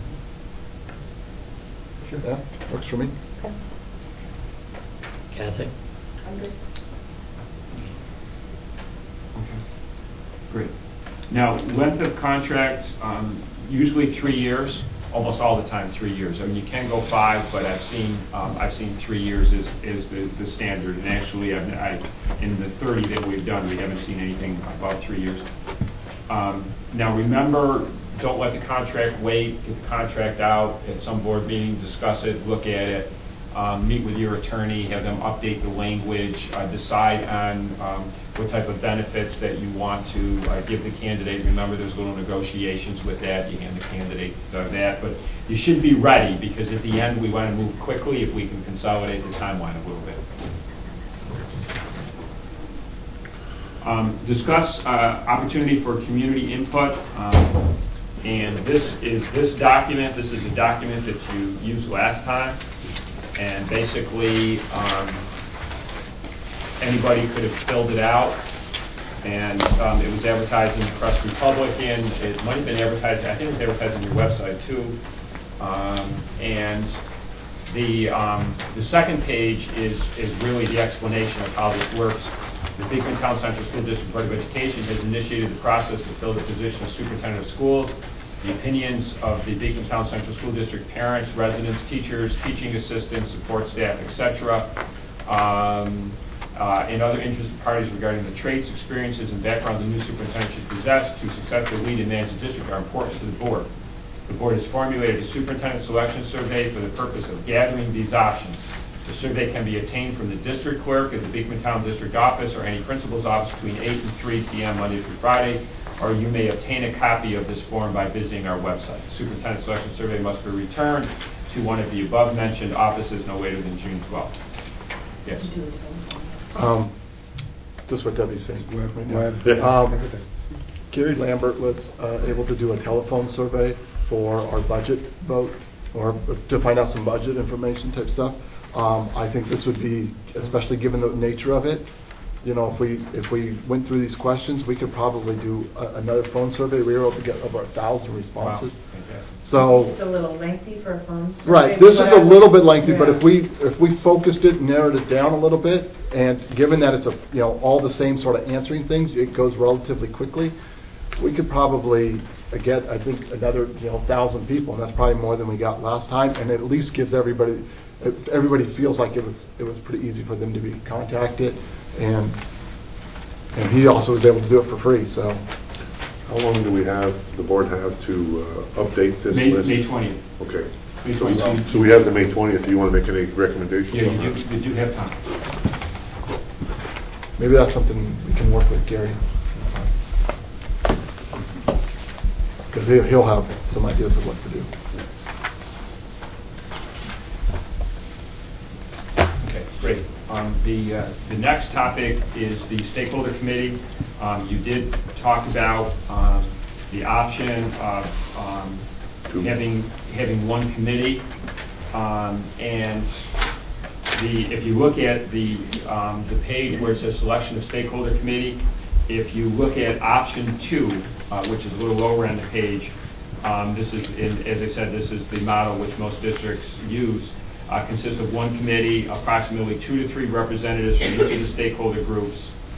Sure. Yeah, works for me. Okay. Kathy? I'm good. Okay, great. Now, length of contract, usually 3 years, almost all the time 3 years. I mean, you can go 5, but I've seen 3 years is the standard. And actually, in the 30 that we've done, we haven't seen anything above 3 years. Now, remember, don't let the contract wait. Get the contract out at some board meeting, discuss it, look at it. Meet with your attorney, have them update the language, decide on what type of benefits that you want to give the candidate. Remember, there's little negotiations with that. You hand the candidate that, but you should be ready because at the end we want to move quickly if we can consolidate the timeline a little bit. Discuss opportunity for community input. And this is a document that you used last time. And basically, anybody could have filled it out, and it was advertised in the Press Republican. It might have been advertised, I think it was advertised on your website too. And the second page is really the explanation of how this works. The Beekman Town Central School District Board of Education has initiated the process to fill the position of superintendent of schools. The opinions of the Beekman Town Central School District parents, residents, teachers, teaching assistants, support staff, etc., and other interested parties regarding the traits, experiences, and background the new superintendent should possess to successfully lead and manage the district are important to the board. The board has formulated a superintendent selection survey for the purpose of gathering these options. The survey can be obtained from the district clerk at the Beekman Town District Office or any principal's office between 8 and 3 p.m. Monday through Friday, or you may obtain a copy of this form by visiting our website. The superintendent selection survey must be returned to one of the above-mentioned offices no later than June 12th. Yes? Just what Debbie's saying. Yeah. Gary Lambert was able to do a telephone survey for our budget vote, or to find out some budget information type stuff. I think this would be, especially given the nature of it, you know, if we went through these questions, we could probably do another phone survey. We were able to get over 1,000 responses. Wow. So It's a little lengthy for a phone survey. right, this is a little bit lengthy, but Yeah. if we focused it, narrowed it down a little bit, and given that it's all the same sort of answering things, it goes relatively quickly. We could probably get, I think, another 1,000 people, and that's probably more than we got last time, and it at least gives everybody feels like it was pretty easy for them to be contacted, and he also was able to do it for free. So How long do we have, the board have to update this May list? 20th. Okay. May So 20th. so we have the May 20th. Do you want to make any recommendations Yeah, on that? you do have time. Maybe that's something we can work with Gary. Because he'll have some ideas of what to do. Okay, great. The next topic is the stakeholder committee. You did talk about the option of having one committee, and if you look at the page where it says selection of stakeholder committee, if you look at option 2, which is a little lower on the page, this is, as I said, this is the model which most districts use. Consists of one committee, approximately 2 to 3 representatives from each of the stakeholder groups,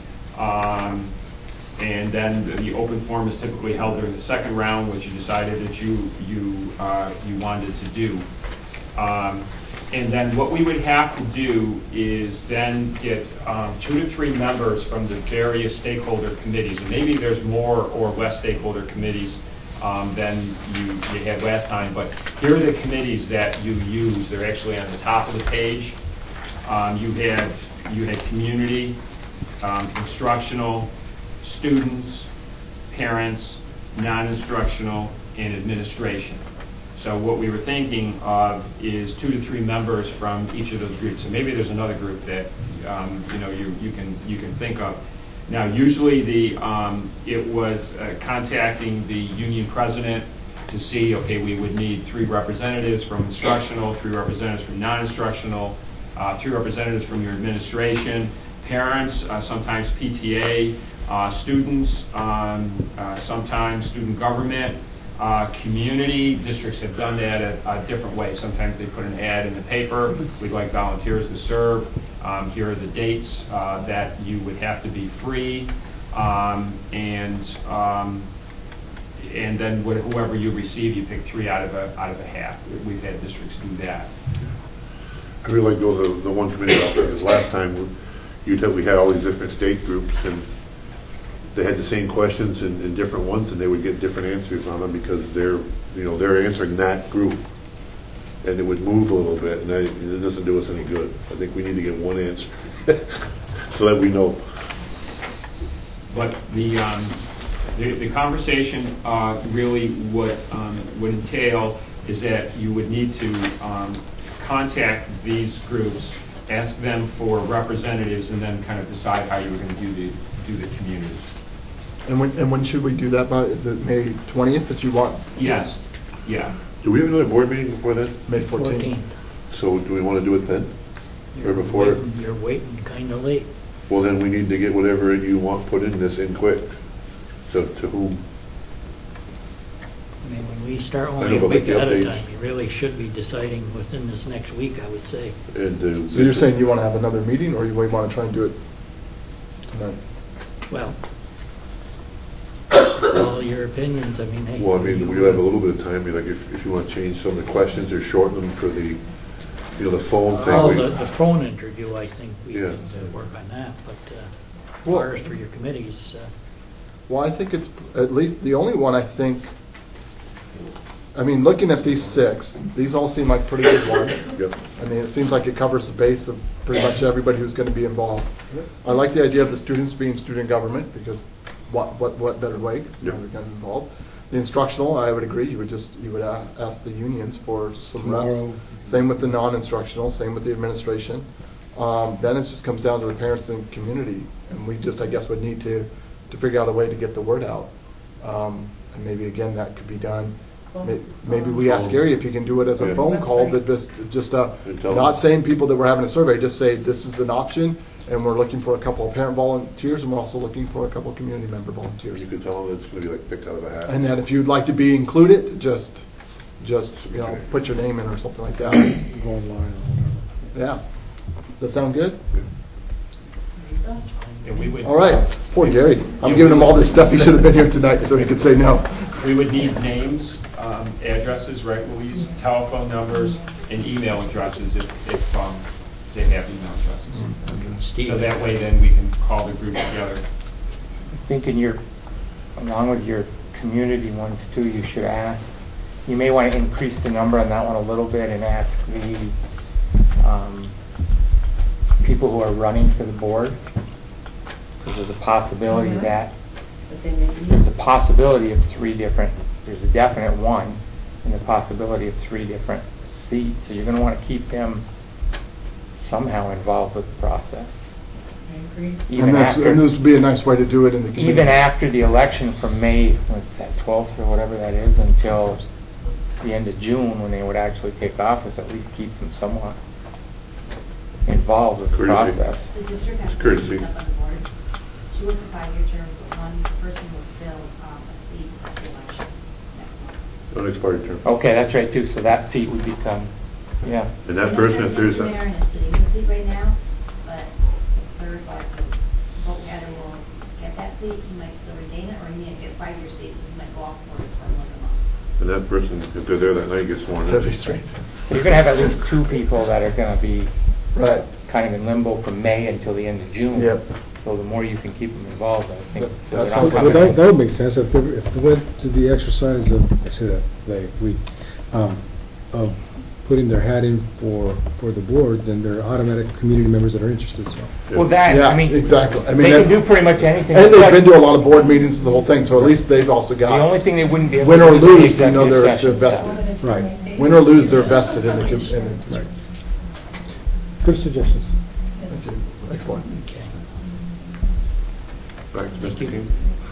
and then the open forum is typically held during the second round, which you decided that you wanted to do. And then what we would have to do is then get 2 to 3 members from the various stakeholder committees. And maybe there's more or less stakeholder committees than you had last time, but here are the committees that you use. They're actually on the top of the page. You had community, instructional, students, parents, non-instructional, and administration. So what we were thinking of is 2 to 3 members from each of those groups. So maybe there's another group that you can think of. Now, usually it was contacting the union president to see, okay, we would need 3 representatives from instructional, 3 representatives from non-instructional, 3 representatives from your administration, parents, sometimes PTA, students, sometimes student government, community. Districts have done that a different way. Sometimes they put an ad in the paper. We'd like volunteers to serve. Here are the dates that you would have to be free, and then whoever you receive, you pick 3 out of a hat. We've had districts do that. I really like to go to the one committee out there, because last time we had all these different state groups, and they had the same questions in different ones, and they would get different answers on them because they're answering that group, and it would move a little bit, and it doesn't do us any good. I think we need to get one answer so that we know. But the conversation really would entail is that you would need to contact these groups, ask them for representatives, and then kind of decide how you were going to do the communities. And when should we do that by? Is it May 20th that you want? Yes. Yeah. Do we have another board meeting before then? May 14th. So do we want to do it then? Or before? You're waiting kind of late. Well, then we need to get whatever you want put in this in quick. To whom? I mean, when we start I only know, a but week like the at a updates. time, you really should be deciding within this next week, I would say. And, So you're saying you want to have another meeting, or you want to try and do it tonight? Well, it's all your opinions. I mean, hey. well, I mean, we have a little bit of time. Like if you want to change some of the questions or shorten them for the, the phone thing. Oh, the phone interview, I think we Yeah. can work on that. But as Well- far as for your committees, Well, I think it's at least the only one I think. I mean, looking at these 6, these all seem like pretty good ones. Yep. I mean, it seems like it covers the base of pretty much everybody who's going to be involved. I like the idea of the students being student government, because what better way? 'Cause now they're kind of involved. The instructional, I would agree. You would ask the unions for some reps. Tomorrow. Same with the non-instructional. Same with the administration. Then it just comes down to the parents and community, and we just, I guess, would need to figure out a way to get the word out. And maybe again that could be done. Maybe we ask Gary if he can do it as a Yeah. phone call, that just not saying people that we're having a survey, just say this is an option, and we're looking for a couple of parent volunteers, and we're also looking for a couple of community member volunteers. You could tell them it's going to be like picked out of a hat. And then if you'd like to be included, just put your name in or something like that. Go online or whatever. Yeah. Does that sound good? And we would. All right. Poor Gary. I'm giving him all this stuff. He should have been here tonight so he could say no. We would need names, addresses, right, Louise? Telephone numbers and email addresses if they have email addresses. Steve. So that way then we can call the group together. I think along with your community ones too, you should ask. You may want to increase the number on that one a little bit and ask the people who are running for the board. Because there's a possibility that there's a possibility of there's a definite one, and the possibility of 3 different seats. So you're going to want to keep them somehow involved with the process. I agree. And this would be a nice way to do it in the community. Even after the election from May, what's that, 12th or whatever that is, until the end of June when they would actually take office, at least keep them somewhat involved with the process. The district has courtesy. up on the board. 2 are for 5-year terms, but one person will fill a seat at the election next month. Unexpired term. Okay, that's right too. So that seat would become, yeah. And that person, if there's There in a sitting seat right now, but the third vote getter will get that seat, he might still retain it, or he may get 5-year seats, so he might go off for like a month. And that person, if they're there that night, gets sworn in. That's right. So you're going to have at least 2 people that are going to be Right. kind of in limbo from May until the end of June. Yep. So the more you can keep them involved, I think. So That's they're not what- coming Well, in. that would make sense if they went to the exercise of, I say that, of putting their hat in for the board, then they're automatic community members that are interested, so. Well, that, Yeah, I mean, exactly. I mean, they can that- do pretty much anything. And they've But been to a lot of board meetings and the whole thing, so at least they've also got. The only thing they wouldn't be able Win to or do is the lose, you know, executive they're session vested. stuff. Right. Win or lose, they're vested in the. Right. Good suggestions. Thank you. Excellent. Okay. Back to Mr. King.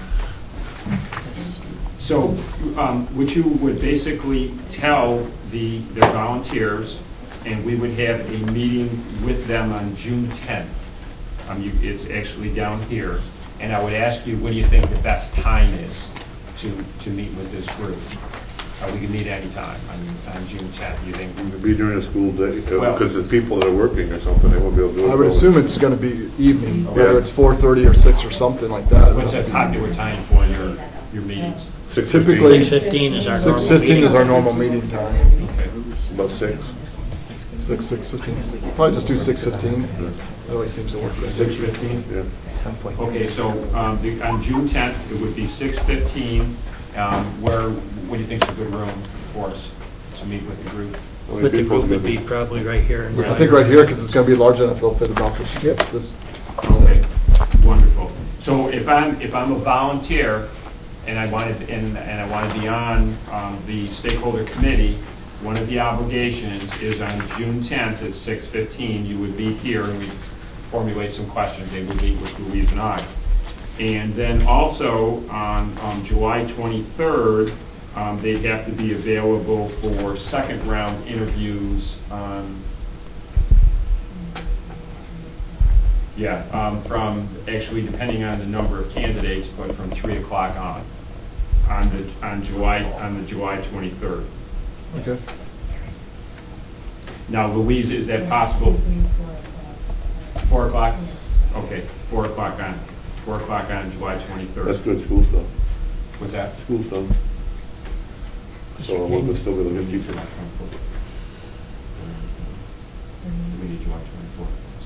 So, what you would basically tell the volunteers, and we would have a meeting with them on June 10th. It's actually down here. And I would ask you, what do you think the best time is to meet with this group? We can meet any time on June 10th, you think? It'd be during a school day, Well- because the people that are working or something, they won't be able to do it. I would assume it's going to be evening, Yeah. whether it's 4:30 or 6 or something like that. What's a popular time for your meetings? Typically, 6:15 is our normal 6:15 is meeting. our normal meeting time. Okay. About 6. 6:15. Probably just do 6:15. That always seems to work. 6:15? Yeah. Okay, so on June 10th, it would be 6:15. What do you think is a good room for us to meet with the group? But the group would be probably right here in I think right here, because it's going to be large enough, it'll fit about this. This. Okay, wonderful. So if I'm a volunteer and I want to be on the stakeholder committee, one of the obligations is on June 10th at 6:15, you would be here and we'd formulate some questions. They would meet with Louise and I. And then also on July 23rd, they'd have to be available for second round interviews. From actually depending on the number of candidates, but from 3 o'clock on the July 23rd. Okay. Now, Louise, is that possible? 4 o'clock? Okay, 4 o'clock on July 23rd. That's good, school stuff. What's that? School stuff. So we'll still be looking at you. We need July 24th.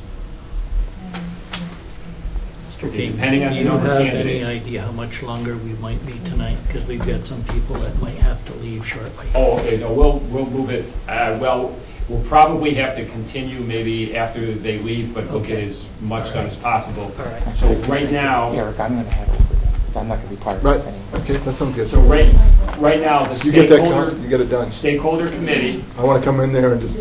Mr. King, Depending on do the you number of have any candidates. idea how much longer we might be tonight? Because we've got some people that might have to leave shortly. Oh, okay, no, we'll move it, we'll probably have to continue maybe after they leave, but we'll get as much done as possible. All right. So right now, Eric, I'm going to head over there, because I'm not going to be part of Right. this anymore. Okay, that sounds good. so right now, the You get that, you get it done. stakeholder committee, I want to come in there and just.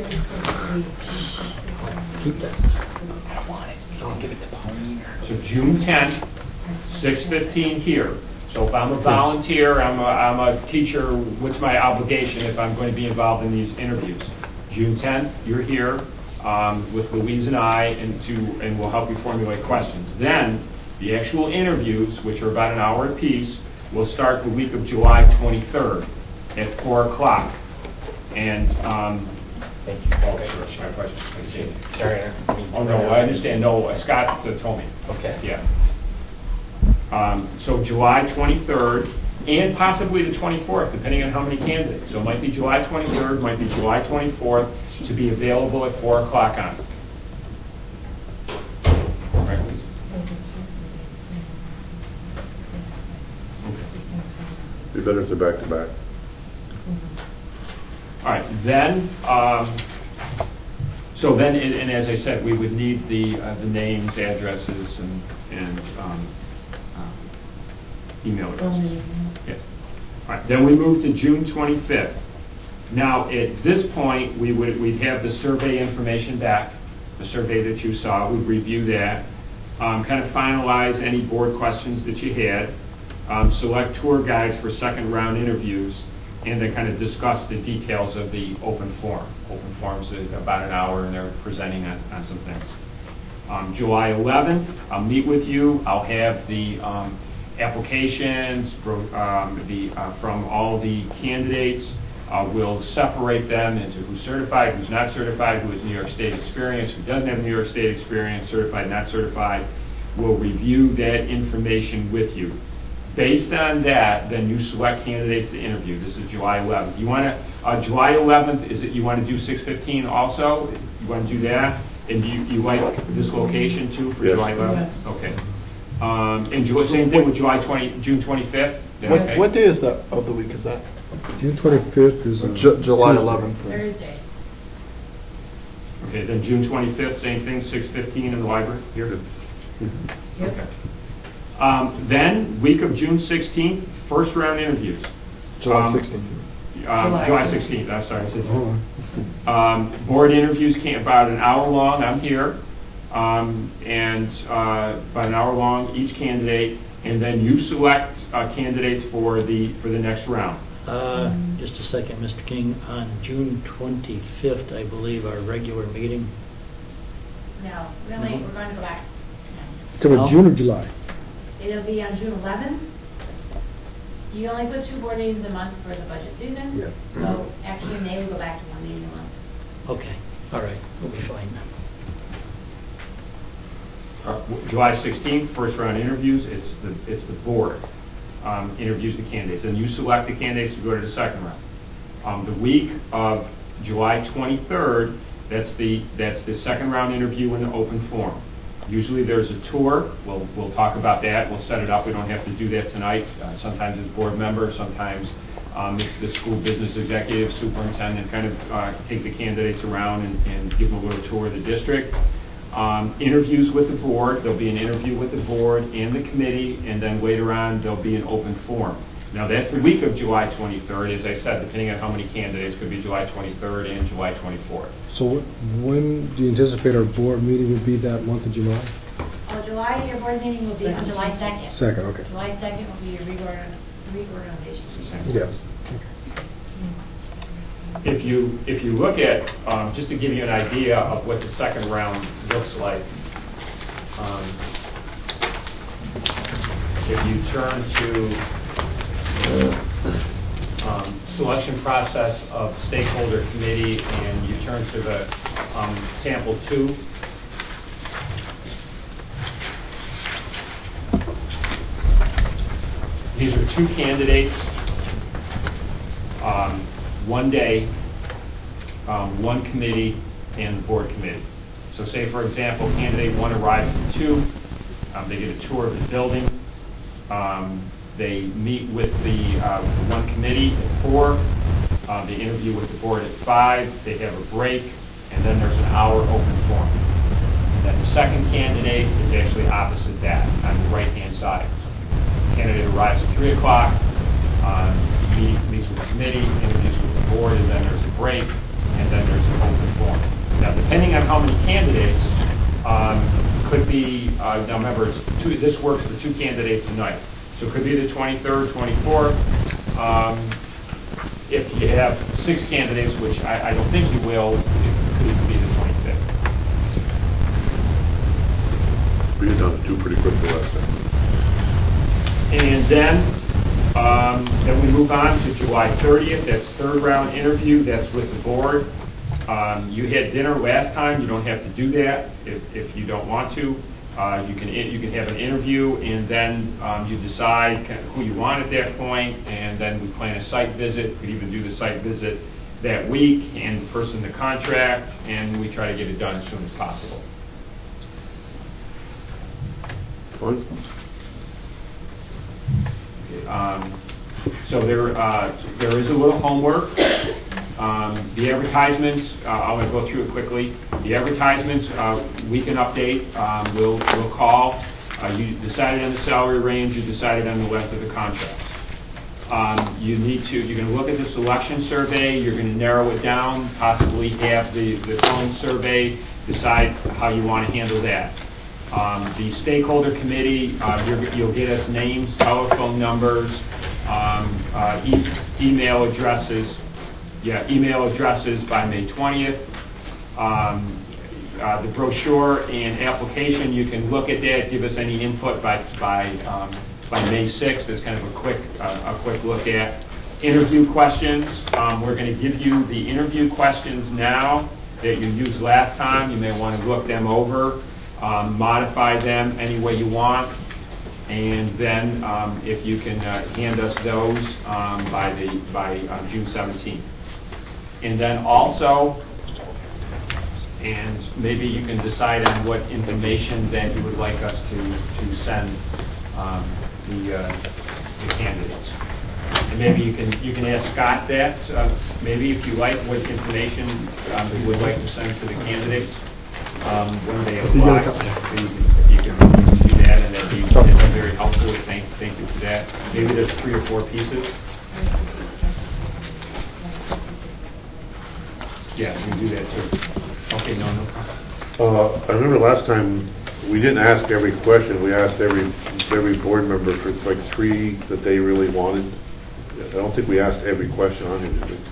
Keep that. I don't want it. Don't give it to Pauline. so June 10th, 6:15 here. So if I'm a volunteer, I'm a teacher, what's my obligation if I'm going to be involved in these interviews? June 10th, you're here with Louise and I, and we'll help you formulate questions. Then, the actual interviews, which are about an hour apiece, will start the week of July 23rd at 4 o'clock. And, thank you. Oh, sure, my question. I see it. Sorry, Oh, no, I understand. No, Scott told me. Okay. Yeah. So July 23rd, and possibly the 24th, depending on how many candidates. So it might be July 23rd, might be July 24th, to be available at 4 o'clock on. Right, please. Okay. Be better if they're back to back. All right, then, so then, and as I said, we would need the names, addresses, and email addresses. Yeah. All right, then we move to June 25th. Now, at this point, we'd have the survey information back, the survey that you saw. We'd review that, kind of finalize any board questions that you had, select tour guides for second round interviews, and then kind of discuss the details of the open forum. Open forum's about an hour, and they're presenting on some things. July 11th, I'll meet with you. I'll have the applications from all the candidates. We'll separate them into who's certified, who's not certified, who has New York State experience, who doesn't have New York State experience, certified, not certified. We'll review that information with you. Based on that, then you select candidates to interview. This is July 11th. You want to July 11th? Is it you want to do 6:15 also? You want to do that? And you like this location too for July 11th? Yes. Okay. And same thing with June 25th. Okay. What day is that of the week is that? June 25th is July Tuesday. 11th. Thursday. Okay, then June 25th, same thing, 6:15 in the library? Here. Okay. Then, week of June 16th, first round interviews. July 16th. July 16th, I'm sorry, I said June. Board interviews about an hour long, I'm here, and about an hour long each candidate, and then you select candidates for the next round. Just a second, Mr. King. On June 25th, I believe, our regular meeting. No, really, we're going to go back. To No. June or July? It'll be on June 11th. You only put 2 board meetings a month for the budget season. Yeah. So actually, May we go back to 1 meeting a month. Okay, all right, we'll be fine. July 16th, first round interviews. It's the board interviews the candidates, and you select the candidates to go to the second round. The week of July 23rd, that's the second round interview in the open forum. Usually there's a tour. We'll talk about that. We'll set it up. We don't have to do that tonight. Sometimes it's board members. Sometimes it's the school business executive, superintendent, kind of take the candidates around and give them a little tour of the district. Interviews with the board. There'll be an interview with the board and the committee, and then later on there'll be an open forum. Now that's the week of July 23rd. As I said, depending on how many candidates, could be July 23rd and July 24th. So when do you anticipate our board meeting would be that month of July? July, your board meeting will be on July 2nd. Second, okay. July 2nd will be your reorganization. Yes. If you look at, just to give you an idea of what the second round looks like, if you turn to selection process of stakeholder committee and you turn to the sample 2, these are 2 candidates, 1 day, 1 committee, and the board committee. So say, for example, candidate 1 arrives at 2, they get a tour of the building, they meet with the 1 committee at 4, they interview with the board at 5, they have a break, and then there's an hour open forum. And then the second candidate is actually opposite that, on the right-hand side. The candidate arrives at 3 o'clock, meets with the committee, interviews with the board, and then there's a break, and then there's an open forum. Now, depending on how many candidates, could be, now remember, this works for 2 candidates a night. So it could be the 23rd, 24th. If you have 6 candidates, which I don't think you will, it could even be the 25th. We get done 2 pretty quick the last time. And then we move on to July 30th. That's third round interview. That's with the board. You had dinner last time. You don't have to do that if you don't want to. You can have an interview, and then you decide who you want at that point, and then we plan a site visit. We could even do the site visit that week, and the person the contract, and we try to get it done as soon as possible. Fine. Okay, So there is a little homework. The advertisements, I'm going to go through it quickly. The advertisements, we can update. We'll call. You decided on the salary range. You decided on the length of the contract. You're going to look at the selection survey. You're going to narrow it down, possibly have the phone survey, decide how you want to handle that. The stakeholder committee, you'll get us names, telephone numbers, email addresses. Email addresses by May 20th. The brochure and application, you can look at that, give us any input by May 6th. That's kind of a quick look at. Interview questions. We're going to give you the interview questions now that you used last time. You may want to look them over, modify them any way you want, and then if you can hand us those by June 17th. And then also, and maybe you can decide on what information that you would like us to send the candidates. And maybe you can ask Scott that, maybe if you like what information you would like to send to the candidates when they apply. You can do that, and that'd be very helpful. Thank you for that. Maybe there's 3 or 4 pieces. Yeah, we do that too. Okay, no problem. I remember last time we didn't ask every question. We asked every board member for like 3 that they really wanted. I don't think we asked every question on here, did we?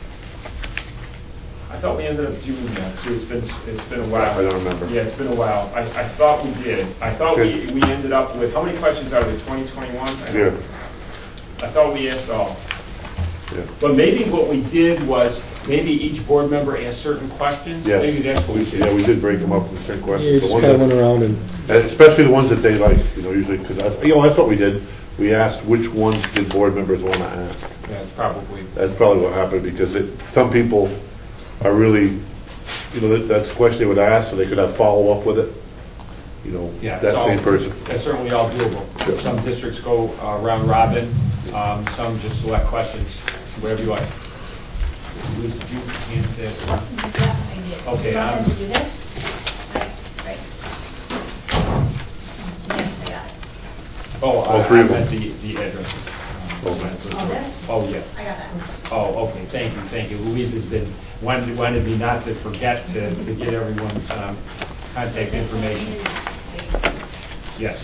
I thought we ended up doing that. See, it's been a while. I don't remember. Yeah, it's been a while. I thought we did. I thought we ended up with, how many questions are there? 2021? I thought we asked all. Yeah. But maybe what we did was maybe each board member asked certain questions. Yes. Maybe that's what we did. Yeah, we did break them up into certain questions. You just kind of went around and especially the ones that they like, usually, because that's what we did. We asked which ones did board members want to ask. Yeah, that's probably what happened, because some people are really, that's the question they would ask, so they could have follow up with it. That same person. That's certainly all doable. Yeah. Some districts go round robin. Some just select questions, whatever you like. Louise, did you answer that? Yeah, I did. Okay. You want to do this? Right. Yes, I got it. All 3 of them. I meant the address. This? Oh, yeah. I got that. Oh, okay. Thank you. Louise has been wanted me not to forget to get everyone's contact information. Yes.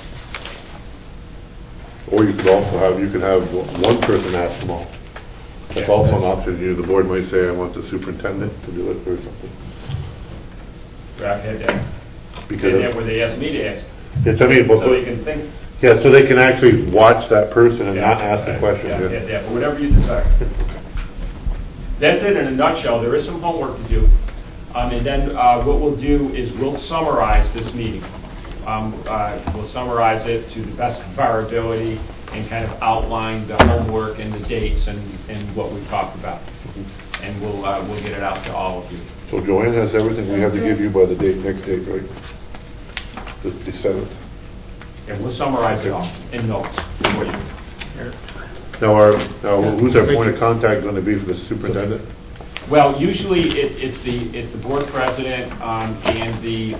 Or you could also have one person ask them all. That's also an option. The board might say, I want the superintendent to do it or something. I've had that. Because where they ask me to ask. Yes, so they can think. Yeah, so they can actually watch that person and not ask the question. Yeah, but whatever you decide. That's it in a nutshell. There is some homework to do. And then what we'll do is we'll summarize this meeting. We'll summarize it to the best of our ability and kind of outline the homework and the dates and what we talked about. And we'll get it out to all of you. So Joanne has everything we have to give you by the next date, right? The 7th. And we'll summarize it all in notes for you. Now, who's our point of contact going to be for the superintendent? Well, usually it's the board president and the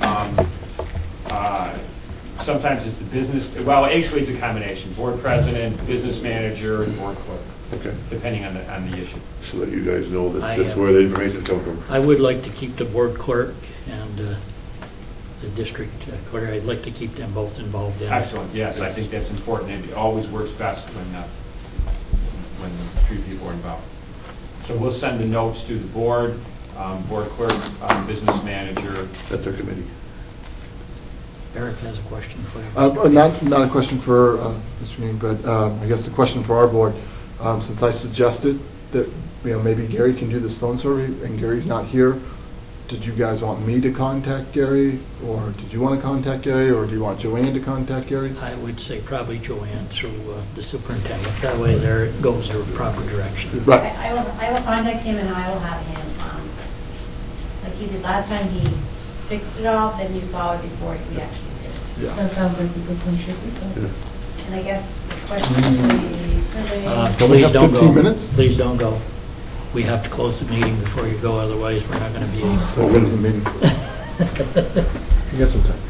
sometimes it's the business. Well, actually it's a combination: board president, business manager, and board clerk. Okay. Depending on the issue. So that you guys know that that's where the information comes from. I would like to keep the board clerk and the district clerk. I'd like to keep them both involved in it. Excellent. Yes, I think that's important. It always works best when 3 people are involved. So we'll send the notes to the board, board clerk, business manager. That's our committee. Eric has a question for you. Not a question for Mr. Meehan, but I guess the question for our board. Since I suggested that maybe Gary can do this phone survey, and Gary's not here, did you guys want me to contact Gary, or did you want to contact Gary, or do you want Joanne to contact Gary? I would say probably Joanne through the superintendent. That way there it goes the proper direction. Right. I will contact him, and I will have him, like he did last time, he fixed it all, then you saw it before we actually did it. Yeah. That sounds like a good friendship. And I guess questions, the survey? Don't we Please have don't 15 go. minutes? Please don't go. We have to close the meeting before you go, otherwise we're not going to be able. So what is the meeting? You got some time.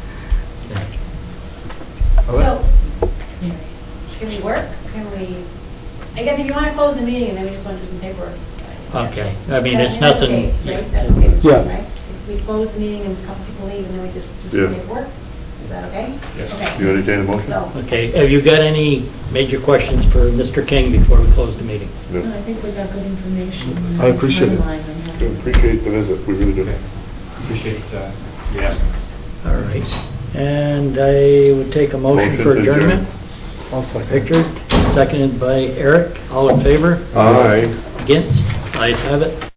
So, can we work? Can we, I guess if you want to close the meeting and then we just want to do some paperwork. Okay, I mean, it's That's nothing. okay, right? That's okay with you, Yeah. right? If we close the meeting and a couple people leave and then we just do Yeah. some paperwork, is that okay? Yes. Okay. You entertain a motion? So, Okay, have you got any major questions for Mr. King before we close the meeting? No. I think we got good information. I appreciate it. Timeline on how- We appreciate the visit, we really do. Appreciate you asking. All right, and I would take a motion Motion for to adjourn. adjournment. I'll second. Victor, seconded by Eric, all in favor? Aye. Against? Ayes have it.